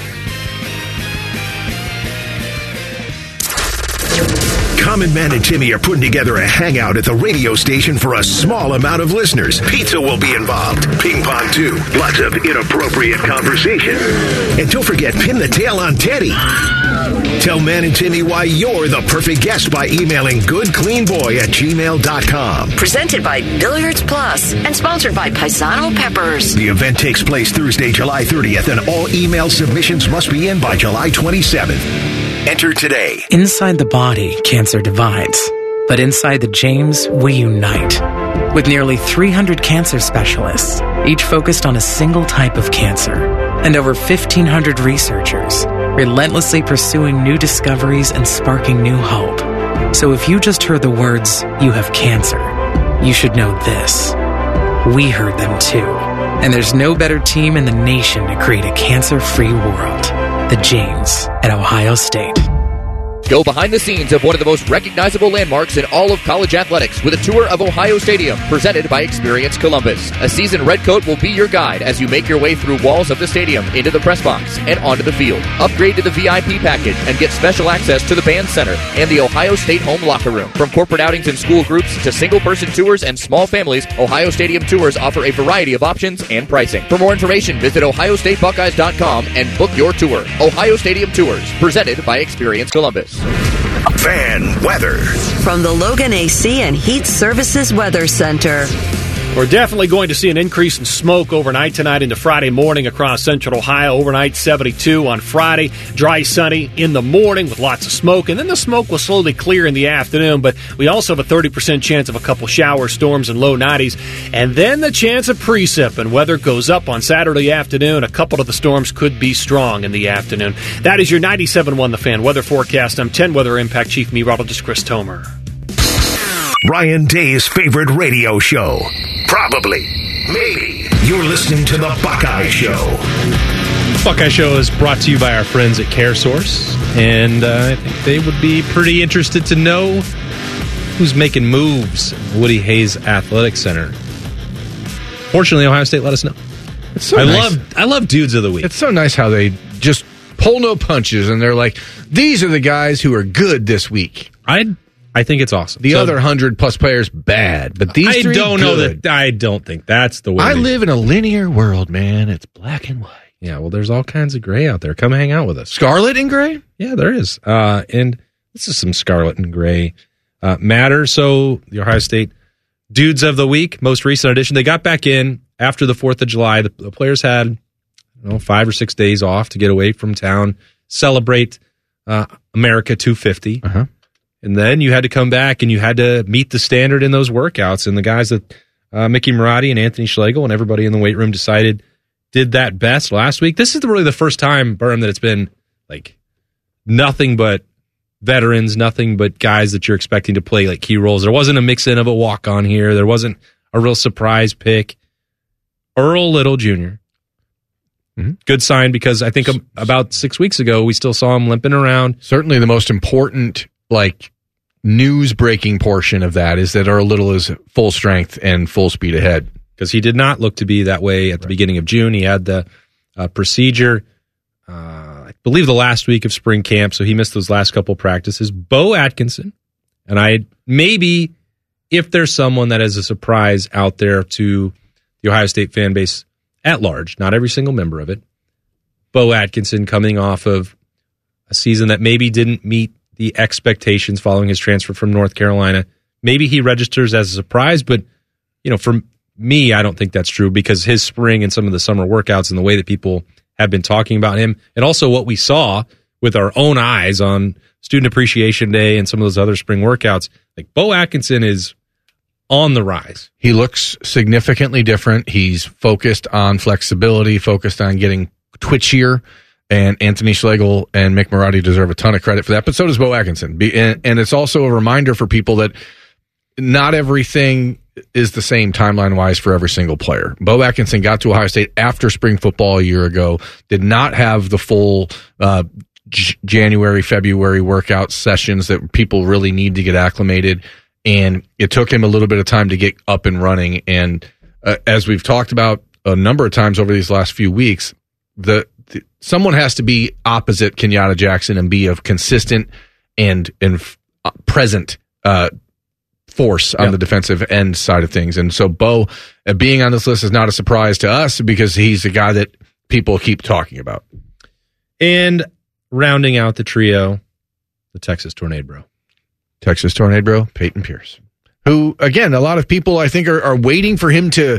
Common Man and Timmy are putting together a hangout at the radio station for a small amount of listeners. Pizza will be involved. Ping pong, too. Lots of inappropriate conversation. And don't forget, pin the tail on Teddy. Tell Man and Timmy why you're the perfect guest by emailing goodcleanboy at gmail dot com. Presented by Billiards Plus and sponsored by Paisano Peppers. The event takes place Thursday, July thirtieth, and all email submissions must be in by July twenty-seventh. Enter today. Inside the body, cancer divides. But inside the James, we unite. With nearly three hundred cancer specialists, each focused on a single type of cancer. And over fifteen hundred researchers, relentlessly pursuing new discoveries and sparking new hope. So if you just heard the words, "you have cancer," you should know this. We heard them too. And there's no better team in the nation to create a cancer-free world. The James at Ohio State. Go behind the scenes of one of the most recognizable landmarks in all of college athletics with a tour of Ohio Stadium presented by Experience Columbus. A seasoned redcoat will be your guide as you make your way through walls of the stadium, into the press box, and onto the field. Upgrade to the V I P package and get special access to the band center and the Ohio State home locker room. From corporate outings and school groups to single-person tours and small families, Ohio Stadium tours offer a variety of options and pricing. For more information, visit ohio state buckeyes dot com and book your tour. Ohio Stadium Tours, presented by Experience Columbus. Fan weather from the Logan A C and Heat Services Weather Center. We're definitely going to see an increase in smoke overnight tonight into Friday morning across central Ohio. Overnight, seventy-two on Friday. Dry, sunny in the morning with lots of smoke. And then the smoke will slowly clear in the afternoon. But we also have a thirty percent chance of a couple shower storms and low nineties. And then the chance of precip. And weather goes up on Saturday afternoon. A couple of the storms could be strong in the afternoon. That is your ninety-seven point one The Fan weather forecast. I'm ten Weather Impact Chief Meteorologist Chris Tomer. Ryan Day's favorite radio show. Probably. Maybe. You're listening to The Buckeye Show. Buckeye Show is brought to you by our friends at CareSource, and uh, I think they would be pretty interested to know who's making moves at Woody Hayes Athletic Center. Fortunately, Ohio State let us know. It's so I nice. love I love dudes of the week. It's so nice how they just pull no punches, and they're like, these are the guys who are good this week. I I think it's awesome. The So- other hundred plus players bad, but these I three don't good. know that. I don't think that's the way. I they- live in a linear world, man. It's black and white. Yeah, well, there's all kinds of gray out there. Come hang out with us. Scarlet and gray? Yeah, there is. Uh, and this is some scarlet and gray uh, matter. So the Ohio State Dudes of the Week, most recent edition, they got back in after the fourth of July. The, the players had, I don't know, five or six days off to get away from town, celebrate uh, America two fifty. Uh-huh. And then you had to come back and you had to meet the standard in those workouts. And the guys that uh, Mickey Marotti and Anthony Schlegel and everybody in the weight room decided did that best last week. This is really the first time, Berm, that it's been like nothing but veterans, nothing but guys that you're expecting to play like key roles. There wasn't a mix-in of a walk-on here. There wasn't a real surprise pick. Earl Little Junior Mm-hmm. Good sign, because I think about six weeks ago, we still saw him limping around. Certainly the most important, like, news-breaking portion of that is that Earl Little is full strength and full speed ahead. Because he did not look to be that way at the beginning of June. He had the uh, procedure, uh, I believe, the last week of spring camp, so he missed those last couple practices. Bo Atkinson, and I maybe if there's someone that is a surprise out there to the Ohio State fan base at large, not every single member of it, Bo Atkinson coming off of a season that maybe didn't meet the expectations following his transfer from North Carolina maybe he registers as a surprise, but you know, for me, I don't think that's true because his spring and some of the summer workouts and the way that people have been talking about him, and also what we saw with our own eyes on Student Appreciation Day and some of those other spring workouts, like Bo Atkinson is on the rise. He looks significantly different. He's focused on flexibility, focused on getting twitchier, and Anthony Schlegel and Mick Marotti deserve a ton of credit for that, but so does Bo Atkinson. Be, and, and it's also a reminder for people that not everything is the same timeline-wise for every single player. Bo Atkinson got to Ohio State after spring football a year ago, did not have the full uh, J- January, February workout sessions that people really need to get acclimated, and it took him a little bit of time to get up and running. And uh, as we've talked about a number of times over these last few weeks, the, the someone has to be opposite Kenyatta Jackson and be a consistent and and uh, present uh, force on yep. the defensive end side of things. And so Bo uh, being on this list is not a surprise to us because he's a guy that people keep talking about. And rounding out the trio, the Texas Tornado. Texas Tornado, Peyton Pierce, who, again, a lot of people, I think, are, are waiting for him to...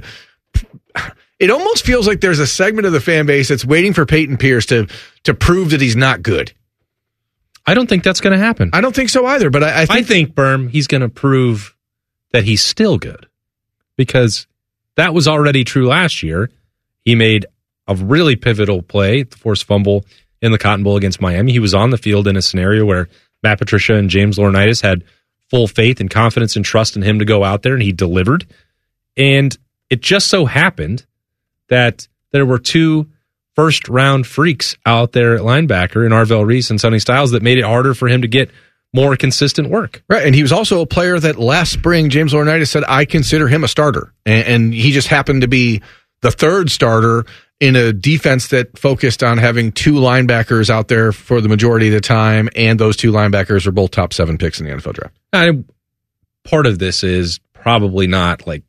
It almost feels like there's a segment of the fan base that's waiting for Peyton Pierce to to prove that he's not good. I don't think that's going to happen. I don't think so either, but I, I think... I think, Berm, he's going to prove that he's still good because that was already true last year. He made a really pivotal play, the forced fumble in the Cotton Bowl against Miami. He was on the field in a scenario where Matt Patricia and James Laurinaitis had full faith and confidence and trust in him to go out there, and he delivered. And it just so happened that there were two first-round freaks out there at linebacker in Arvell Reese and Sonny Styles that made it harder for him to get more consistent work. Right, and he was also a player that last spring, James Laurinaitis said, I consider him a starter. And, and he just happened to be the third starter in a defense that focused on having two linebackers out there for the majority of the time, and those two linebackers were both top seven picks in the N F L draft. I, part of this is probably not like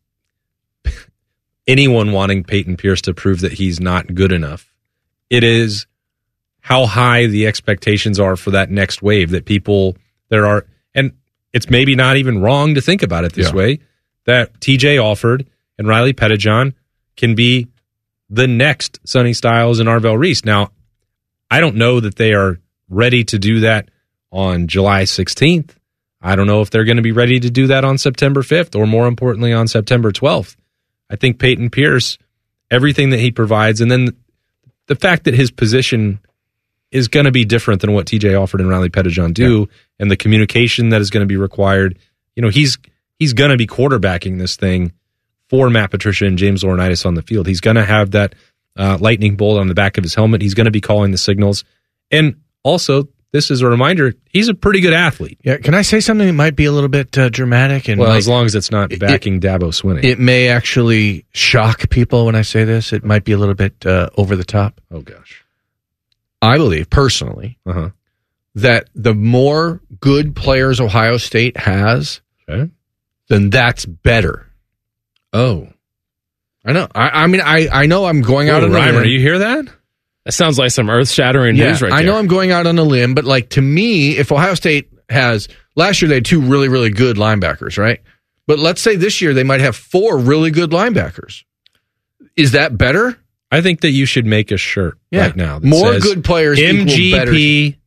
anyone wanting Peyton Pierce to prove that he's not good enough. It is how high the expectations are for that next wave that people there are, and it's maybe not even wrong to think about it this yeah. way, that T J Alford and Riley Pettijohn can be the next Sonny Styles and Arvell Reese. Now, I don't know that they are ready to do that on July sixteenth. I don't know if they're going to be ready to do that on September fifth or, more importantly, on September twelfth. I think Peyton Pierce, everything that he provides, and then the fact that his position is going to be different than what T J Alford and Riley Pettijohn do, yeah. and the communication that is going to be required. You know, he's he's going to be quarterbacking this thing for Matt Patricia and James Laurinaitis on the field. He's going to have that uh, lightning bolt on the back of his helmet. He's going to be calling the signals. And also, this is a reminder, he's a pretty good athlete. Yeah, can I say something that might be a little bit uh, dramatic? And well, might, as long as it's not backing it, Dabo Swinney. It may actually shock people when I say this. It might be a little bit uh, over the top. Oh, gosh. I believe, personally, uh-huh. that the more good players Ohio State has, okay. then that's better. Oh. I know. I, I mean, I, I know I'm going out oh, on Reimer, a limb. You hear that? That sounds like some earth-shattering yeah, news right there. I know I'm going out on a limb, but like to me, if Ohio State has, last year they had two really, really good linebackers, right? But let's say this year they might have four really good linebackers. Is that better? I think that you should make a shirt yeah. right now. That More says good players M G P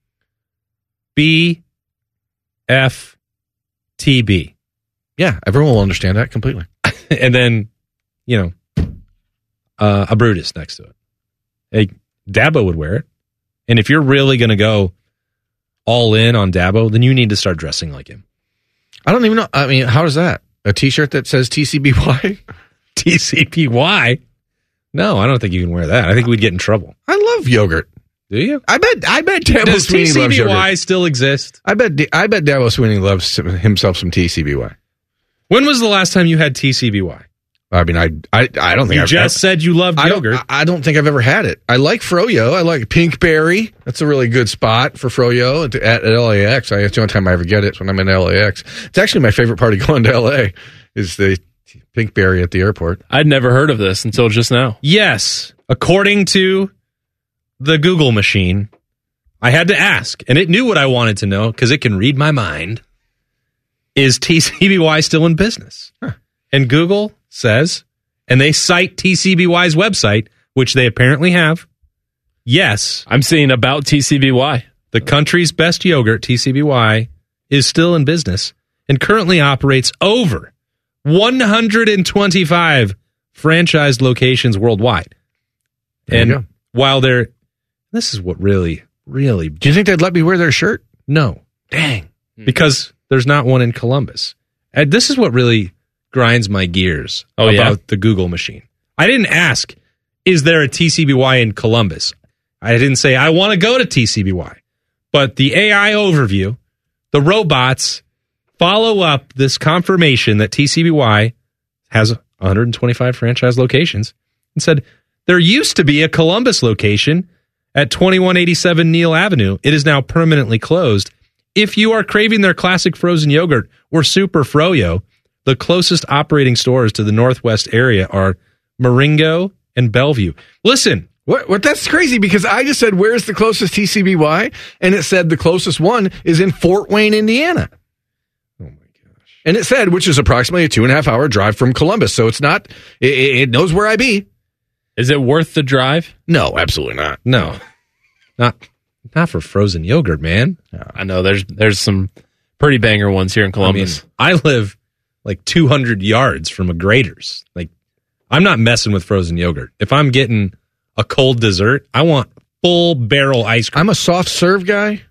B F T B. Yeah, everyone will understand that completely. And then, you know, uh, a Brutus next to it. Hey, Dabo would wear it. And if you're really going to go all in on Dabo, then you need to start dressing like him. I don't even know. I mean, how is that? A T-shirt that says T C B Y? T C B Y? No, I don't think you can wear that. I think we'd get in trouble. I love yogurt. Do you? I bet. I bet Dabo Does Swinney T C B Y loves yogurt. still exist? I bet. I bet Dabo Swinney loves himself some T C B Y. When was the last time you had T C B Y? I mean, I I, I don't think you I've just ever, said you loved I yogurt. Don't, I don't think I've ever had it. I like Froyo. I like Pinkberry. That's a really good spot for Froyo at, at L A X. I, it's the only time I ever get it when I'm in L A X. It's actually my favorite part of going to L A is the Pinkberry at the airport. I'd never heard of this until just now. Yes, according to the Google machine, I had to ask, and it knew what I wanted to know because it can read my mind. is T C B Y still in business? Huh. And Google says, and they cite T C B Y's website, which they apparently have. Yes. I'm seeing about T C B Y. The country's best yogurt, T C B Y, is still in business and currently operates over one hundred twenty-five franchised locations worldwide. There you and go. while they're, this is what really, really. Do you think they'd let me wear their shirt? No. Dang. Because there's not one in Columbus. And this is what really grinds my gears Oh, about yeah? the Google machine. I didn't ask, is there a T C B Y in Columbus? I didn't say, I want to go to T C B Y. But the A I overview, the robots follow up this confirmation that T C B Y has one hundred twenty-five franchise locations and said, there used to be a Columbus location at twenty-one eighty-seven Neal Avenue. It is now permanently closed. If you are craving their classic frozen yogurt or Super Froyo, the closest operating stores to the Northwest area are Marengo and Bellevue. Listen. What? What? That's crazy because I just said, where's the closest T C B Y? And it said the closest one is in Fort Wayne, Indiana. Oh, my gosh. And it said, which is approximately a two and a half hour drive from Columbus. So it's not, it, it knows where I be. Is it worth the drive? No, absolutely not. No. Not not for frozen yogurt, man. I know there's there's some pretty banger ones here in Columbus. I mean, I live like two hundred yards from a Grater's. Like, I'm not messing with frozen yogurt. If I'm getting a cold dessert, I want full barrel ice cream. I'm a soft serve guy,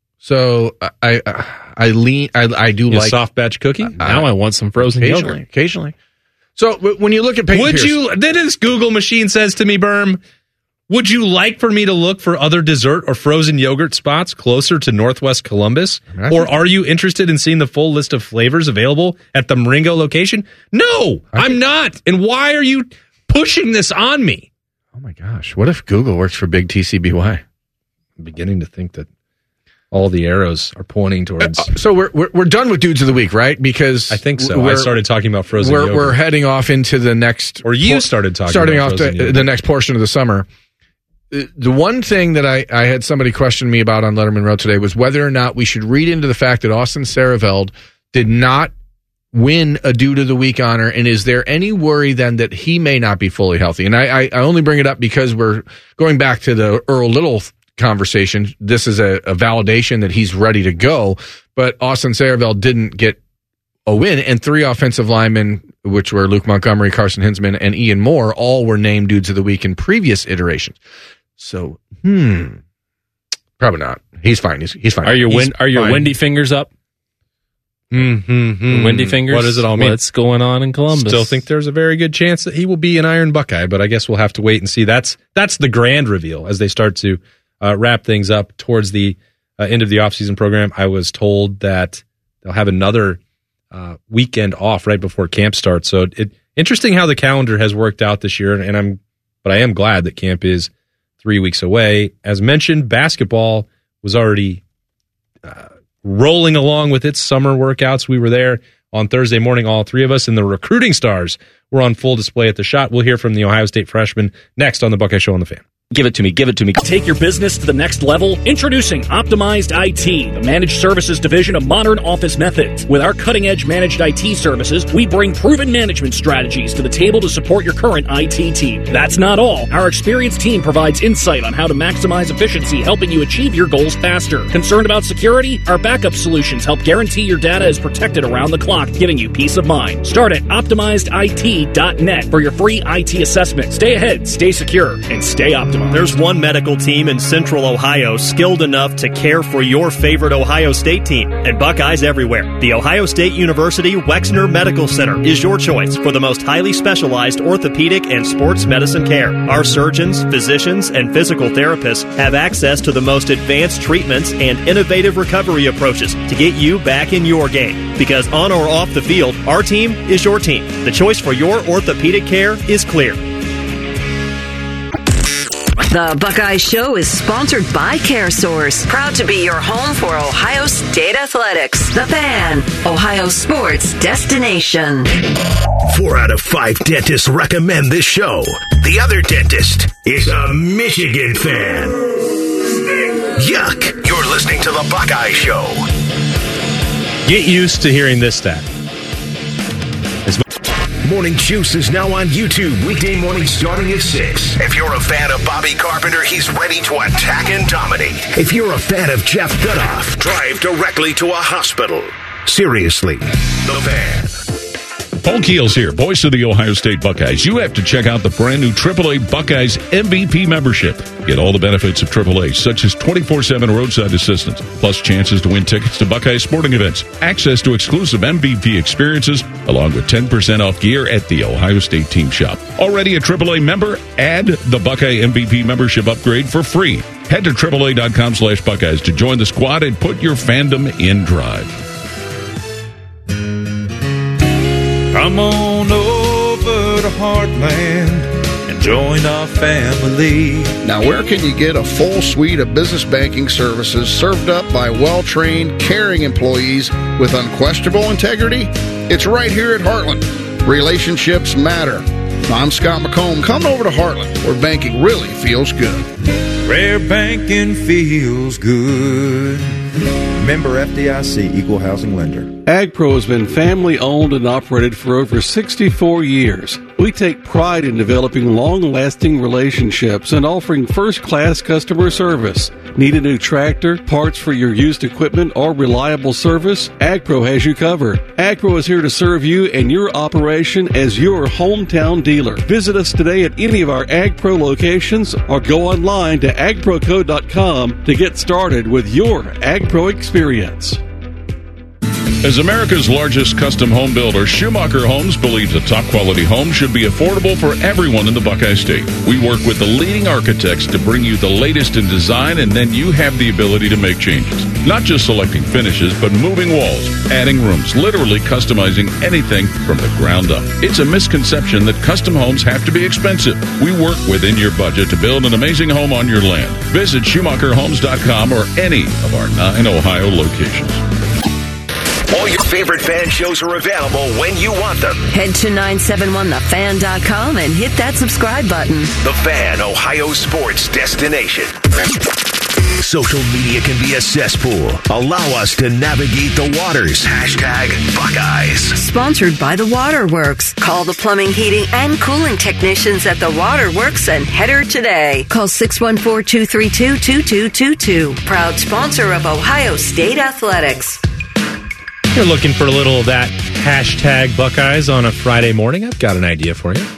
so I I, I lean. I, I do You like soft batch cookie. I, now I want some frozen occasionally, yogurt. Occasionally. So w- when you look at Peyton Would Pierce, you? Then this Google machine says to me, Berm, would you like for me to look for other dessert or frozen yogurt spots closer to Northwest Columbus? Or are you interested in seeing the full list of flavors available at the Marengo location? No, I'm not. And why are you pushing this on me? Oh my gosh, what if Google works for big T C B Y? I'm beginning to think that all the arrows are pointing towards. Uh, so we're, we're we're done with dudes of the week, right? Because I think so. we're- I started talking about frozen We're yogurt. we're heading off into the next, Or you started talking starting about off frozen the, yogurt. the next portion of the summer. Uh, The one thing that I, I had somebody question me about on Letterman Road today was whether or not we should read into the fact that Austin Sareveld did not win a Dude of the Week honor, and is there any worry then that he may not be fully healthy? And I, I, I only bring it up because we're going back to the Earl Little conversation. This is a, a validation that he's ready to go, but Austin Sareveld didn't get a win, and three offensive linemen, which were Luke Montgomery, Carson Hinsman, and Ian Moore, all were named Dudes of the Week in previous iterations. So, hmm, probably not. He's fine. He's, he's fine. Are your He's win- are your fine. windy fingers up? Mm-hmm. Windy fingers. What does it all mean? What's going on in Columbus? Still think there's a very good chance that he will be an Iron Buckeye, but I guess we'll have to wait and see. That's that's the grand reveal as they start to uh, wrap things up towards the uh, end of the offseason program. I was told that they'll have another uh, weekend off right before camp starts. So it interesting how the calendar has worked out this year, and I'm but I am glad that camp is three weeks away. As mentioned, basketball was already uh, rolling along with its summer workouts. We were there on Thursday morning, all three of us, and the recruiting stars were on full display at the Shot. We'll hear from the Ohio State freshman next on the Buckeye Show on the Fan. Give it to me. Give it to me. Take your business to the next level. Introducing Optimized I T, the managed services division of Modern Office Methods. With our cutting-edge managed I T services, we bring proven management strategies to the table to support your current I T team. That's not all. Our experienced team provides insight on how to maximize efficiency, helping you achieve your goals faster. Concerned about security? Our backup solutions help guarantee your data is protected around the clock, giving you peace of mind. Start at optimized I T dot net for your free I T assessment. Stay ahead, stay secure, and stay optimized. There's one medical team in Central Ohio skilled enough to care for your favorite Ohio State team, and Buckeyes everywhere. The Ohio State University Wexner Medical Center is your choice for the most highly specialized orthopedic and sports medicine care. Our surgeons, physicians, and physical therapists have access to the most advanced treatments and innovative recovery approaches to get you back in your game. Because on or off the field, our team is your team. The choice for your orthopedic care is clear. The Buckeye Show is sponsored by CareSource, proud to be your home for Ohio State Athletics. The Fan, Ohio sports destination. Four out of five dentists recommend this show. The other dentist is a Michigan fan. Yuck! You're listening to The Buckeye Show. Get used to hearing this stat. Morning Juice is now on YouTube, weekday mornings starting at six. If you're a fan of Bobby Carpenter, he's ready to attack and dominate. If you're a fan of Jeff Goodoff, drive directly to a hospital. Seriously, The Fan. Paul Keels here, voice of the Ohio State Buckeyes. You have to check out the brand new triple A Buckeyes M V P membership. Get all the benefits of triple A, such as twenty-four seven roadside assistance, plus chances to win tickets to Buckeye sporting events, access to exclusive M V P experiences, along with ten percent off gear at the Ohio State team shop. Already a triple A member? Add the Buckeye M V P membership upgrade for free. Head to triple A dot com slash Buckeyes to join the squad and put your fandom in drive. Come on over to Heartland and join our family. Now, where can you get a full suite of business banking services served up by well-trained, caring employees with unquestionable integrity? It's right here at Heartland. Relationships matter. I'm Scott McComb. Come over to Heartland, where banking really feels good. Rare banking feels good. Member F D I C, Equal Housing Lender. AgPro has been family owned and operated for over sixty-four years. We take pride in developing long-lasting relationships and offering first-class customer service. Need a new tractor, parts for your used equipment, or reliable service? AgPro has you covered. AgPro is here to serve you and your operation as your hometown dealer. Visit us today at any of our AgPro locations or go online to ag pro co dot com to get started with your AgPro experience. As America's largest custom home builder, Schumacher Homes believes a top-quality home should be affordable for everyone in the Buckeye State. We work with the leading architects to bring you the latest in design, and then you have the ability to make changes. Not just selecting finishes, but moving walls, adding rooms, literally customizing anything from the ground up. It's a misconception that custom homes have to be expensive. We work within your budget to build an amazing home on your land. Visit Schumacher Homes dot com or any of our nine Ohio locations. All your favorite fan shows are available when you want them. Head to nine seven one the fan dot com and hit that subscribe button. The Fan, Ohio sports destination. Social media can be a cesspool. Allow us to navigate the waters. Hashtag Buckeyes. Sponsored by the Waterworks. Call the plumbing, heating, and cooling technicians at the Waterworks and header today. Call six one four, two three two, two two two two. Proud sponsor of Ohio State Athletics. You're looking for a little of that hashtag Buckeyes on a Friday morning? I've got an idea for you.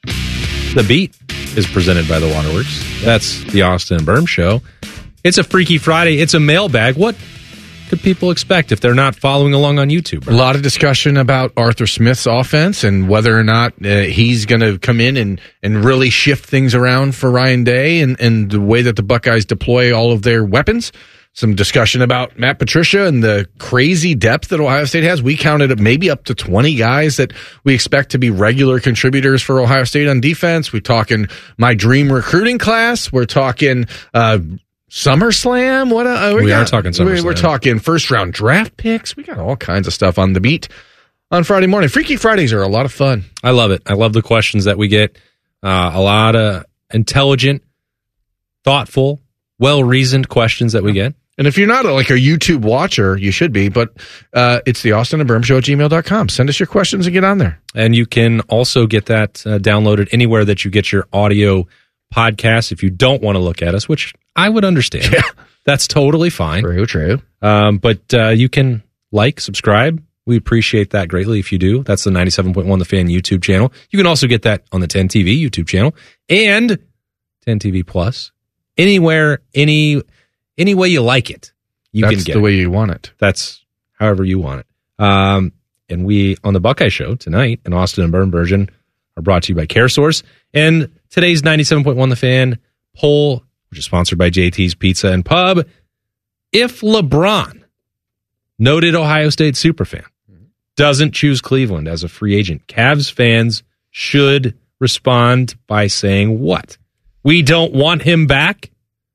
The Beat is presented by the Waterworks. That's the Austin and Berm Show. It's a Freaky Friday. It's a mailbag. What could people expect if they're not following along on YouTube? A lot of discussion about Arthur Smith's offense and whether or not uh, he's going to come in and, and really shift things around for Ryan Day and, and the way that the Buckeyes deploy all of their weapons. Some discussion about Matt Patricia and the crazy depth that Ohio State has. We counted maybe up to twenty guys that we expect to be regular contributors for Ohio State on defense. We're talking my dream recruiting class. We're talking uh, SummerSlam. What uh, we, we got, are talking SummerSlam. We're talking first round draft picks. We got all kinds of stuff on the beat on Friday morning. Freaky Fridays are a lot of fun. I love it. I love the questions that we get. Uh, a lot of intelligent, thoughtful, well-reasoned questions that we get. And if you're not a, like a YouTube watcher, you should be, but uh, it's the Austin and Berm Show at gmail dot com. Send us your questions and get on there. And you can also get that uh, downloaded anywhere that you get your audio podcasts if you don't want to look at us, which I would understand. Yeah. That's totally fine. True, true. Um, but uh, you can like, subscribe. We appreciate that greatly if you do. That's the ninety-seven point one The Fan YouTube channel. You can also get that on the ten T V YouTube channel and ten T V Plus. Anywhere, any... Any way you like it, you That's can get the it. way you want it. That's however you want it. Um, and we, on the Buckeye Show tonight, an Austin and Berm version, are brought to you by CareSource. And today's ninety-seven point one The Fan poll, which is sponsored by J T's Pizza and Pub. If LeBron, noted Ohio State superfan, doesn't choose Cleveland as a free agent, Cavs fans should respond by saying what? We don't want him back?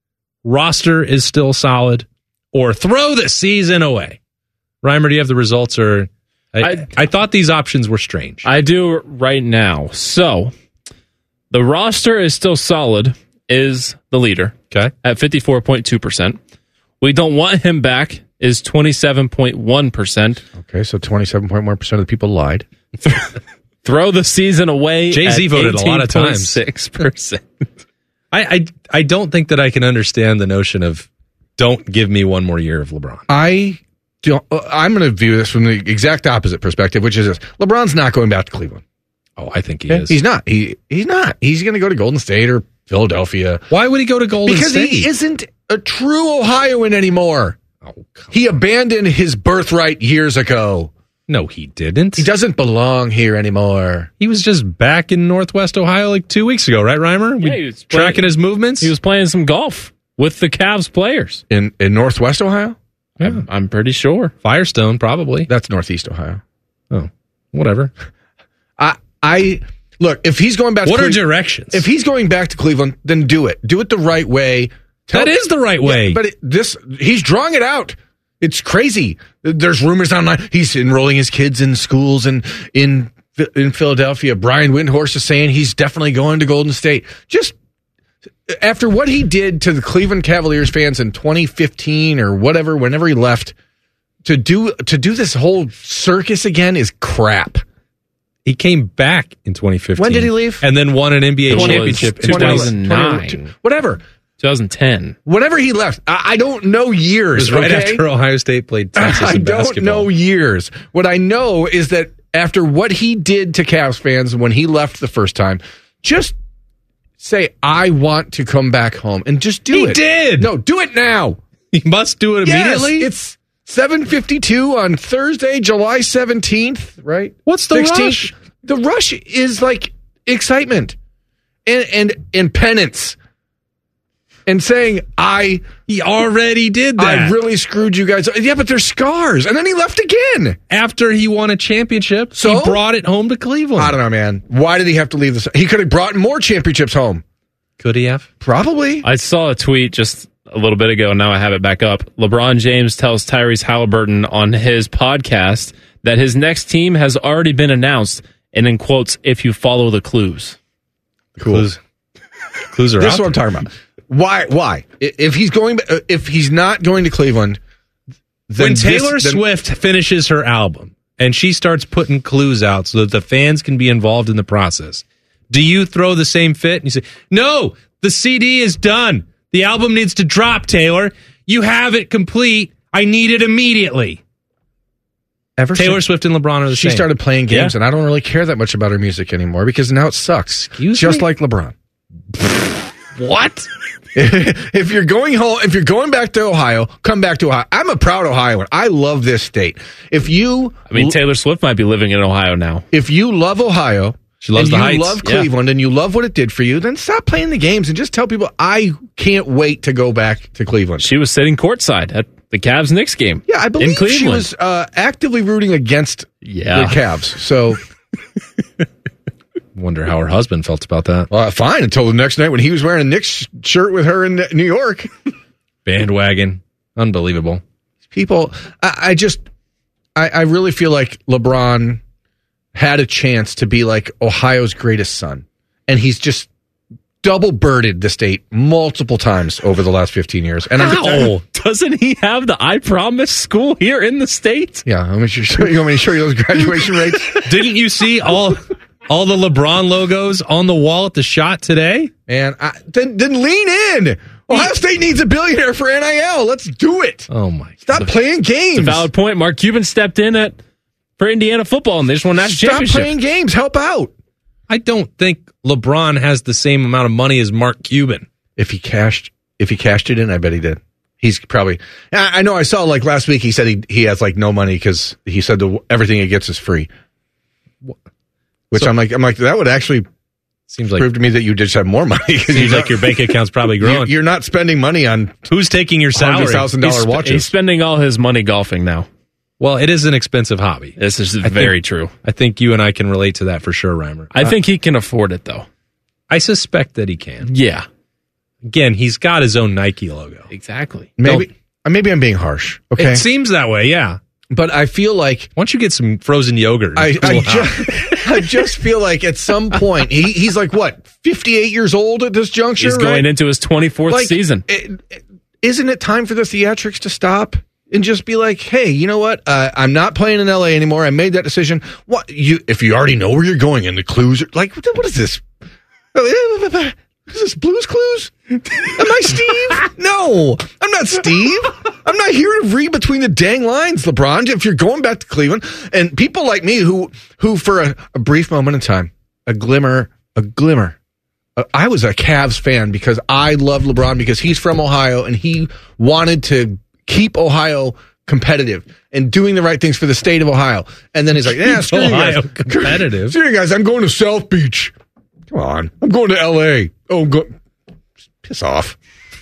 Roster is still solid, or throw the season away. Reimer, do you have the results? Or I, I, I thought these options were strange. I do right now. So the roster is still solid, is the leader. Okay. At fifty-four point two percent. We don't want him back is twenty-seven point one percent. Okay, so twenty-seven point one percent of the people lied. Throw the season away. Jay-Z voted a lot of times. six percent. I, I I don't think that I can understand the notion of don't give me one more year of LeBron. I don't, I'm going to view this from the exact opposite perspective, which is this. LeBron's not going back to Cleveland. Oh, I think he Okay? is. He's not. He He's not. He's going to go to Golden State or Philadelphia. Why would he go to Golden because State? Because he isn't a true Ohioan anymore. Oh, he abandoned his birthright years ago. No, he didn't. He doesn't belong here anymore. He was just back in Northwest Ohio like two weeks ago, right, Reimer? Yeah, We he was tracking playing- his movements. He was playing some golf with the Cavs players. In in Northwest Ohio? Yeah. I'm, I'm pretty sure. Firestone, probably. That's Northeast Ohio. Oh, whatever. I I look, if he's going back to What are Cle- directions? If he's going back to Cleveland, then do it. Do it the right way. That is the right way. Yeah, but it, this he's drawing it out. It's crazy. There's rumors online. He's enrolling his kids in schools and in in Philadelphia. Brian Windhorst is saying he's definitely going to Golden State. Just after what he did to the Cleveland Cavaliers fans in twenty fifteen or whatever, whenever he left, to do to do this whole circus again is crap. He came back in twenty fifteen. When did he leave? And then won an N B A twenty championship in two thousand nine. Whatever. twenty ten. Whenever he left, I, I don't know years. It was right okay? after Ohio State played Texas I in don't basketball. know years. What I know is that after what he did to Cavs fans when he left the first time, just say, I want to come back home and just do He it. did. No, do it now. He must do it immediately. Yes, it's seven fifty-two on Thursday, July seventeenth, right? What's the rush? The rush is like excitement and and, and penance. And saying, I He already did that. I really screwed you guys. Yeah, but there's scars. And then he left again. After he won a championship, So? he brought it home to Cleveland. I don't know, man. Why did he have to leave this? He could have brought more championships home. Could he have? Probably. I saw a tweet just a little bit ago, and now I have it back up. LeBron James tells Tyrese Halliburton on his podcast that his next team has already been announced, and in quotes, if you follow the clues. Cool. Clues, clues are This out is what I'm there. talking about. Why? Why? I- If he's going, if he's not going to Cleveland, then When this- Taylor then- Swift finishes her album and she starts putting clues out so that the fans can be involved in the process, do you throw the same fit and you say, no, the C D is done. The album needs to drop, Taylor. You have it complete. I need it immediately. Ever Taylor since Swift and LeBron are the she same. started playing games, Yeah. and I don't really care that much about her music anymore because now it sucks. Excuse Just me? like LeBron. What? If you're going home, if you're going back to Ohio, come back to Ohio. I'm a proud Ohioan. I love this state. If you, I mean, Taylor Swift might be living in Ohio now. if you love Ohio, She loves and the you Heights. love Yeah. Cleveland, and you love what it did for you, then stop playing the games and just tell people, I can't wait to go back to Cleveland. She was sitting courtside at the Cavs-Knicks game. Yeah, I in believe Cleveland. she was uh, actively rooting against Yeah. the Cavs. So, Wonder how her husband felt about that. uh, fine, until the next night when he was wearing a Knicks sh- shirt with her in New York. Bandwagon. Unbelievable. People, I, I just, I, I really feel like LeBron had a chance to be like Ohio's greatest son, and he's just double birded the state multiple times over the last fifteen years. And I'm How? Doesn't he have the I Promise school here in the States? yeah, let me show you. Want me to show you those graduation rates? Didn't you see all all the LeBron logos on the wall at the shot today? And I, then, then lean in. Ohio State needs a billionaire for N I L. Let's do it. Oh my! Stop playing games. It's a valid point. Mark Cuban stepped in at for Indiana football, and they just won a national Stop championship. playing games. Help out. I don't think LeBron has the same amount of money as Mark Cuban. If he cashed, if he cashed it in, I bet he did. He's probably. I I know. I saw like last week. He said he he has like no money because he said the, everything he gets is free. Which So- I'm like, I'm like that would actually Seems like prove to me that you just have more money. seems like your bank account's probably growing. You're not spending money on Who's taking your salary? hundred thousand He's, dollar sp- watches. he's spending all his money golfing now. Well, it is an expensive hobby. This is I very think- true. I think you and I can relate to that for sure, Reimer. I Uh, think he can afford it, though. I suspect that he can. Yeah, Again, he's got his own Nike logo. exactly. maybe maybe I'm being harsh. Okay, It seems that way, yeah. but I feel like Why don't you get some frozen yogurt? I, Cool I, out. just, I just feel like at some point he, he's like what fifty-eight years old at this juncture. He's going right? into his twenty-fourth Like, season. it- it- isn't it time for the theatrics to stop? and just be like, hey, you know what? Uh, I'm not playing in L A anymore. I made that decision. What you? If you already know where you're going and the clues are like, what, what is this? Is this Blue's Clues? Am I Steve? No, I'm not Steve. I'm not here to read between the dang lines, LeBron. If you're going back to Cleveland, and people like me who, who for a, a brief moment in time, a glimmer, a glimmer, uh, I was a Cavs fan because I loved LeBron because he's from Ohio and he wanted to keep Ohio competitive and doing the right things for the state of Ohio. And then he's like, yeah, screw Ohio you guys. competitive. Screw you guys. I'm going to South Beach. Come on. I'm going to L A. Oh, go. Piss off.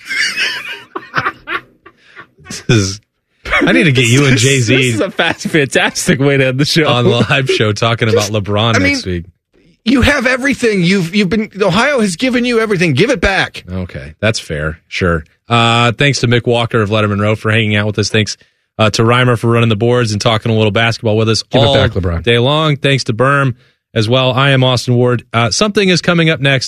This is, I need to get you and Jay-Z. This is a fast, fantastic way to end the show. On the live show talking Just, about LeBron I next mean, week. You have everything. You've you've been Ohio has given you everything. Give it back. Okay, that's fair. Sure. Uh, thanks to Mick Walker of Letterman Row for hanging out with us. Thanks uh, to Reimer for running the boards and talking a little basketball with us Give all it back, LeBron. day long. Thanks to Berm as well. I am Austin Ward. Uh, something is coming up next.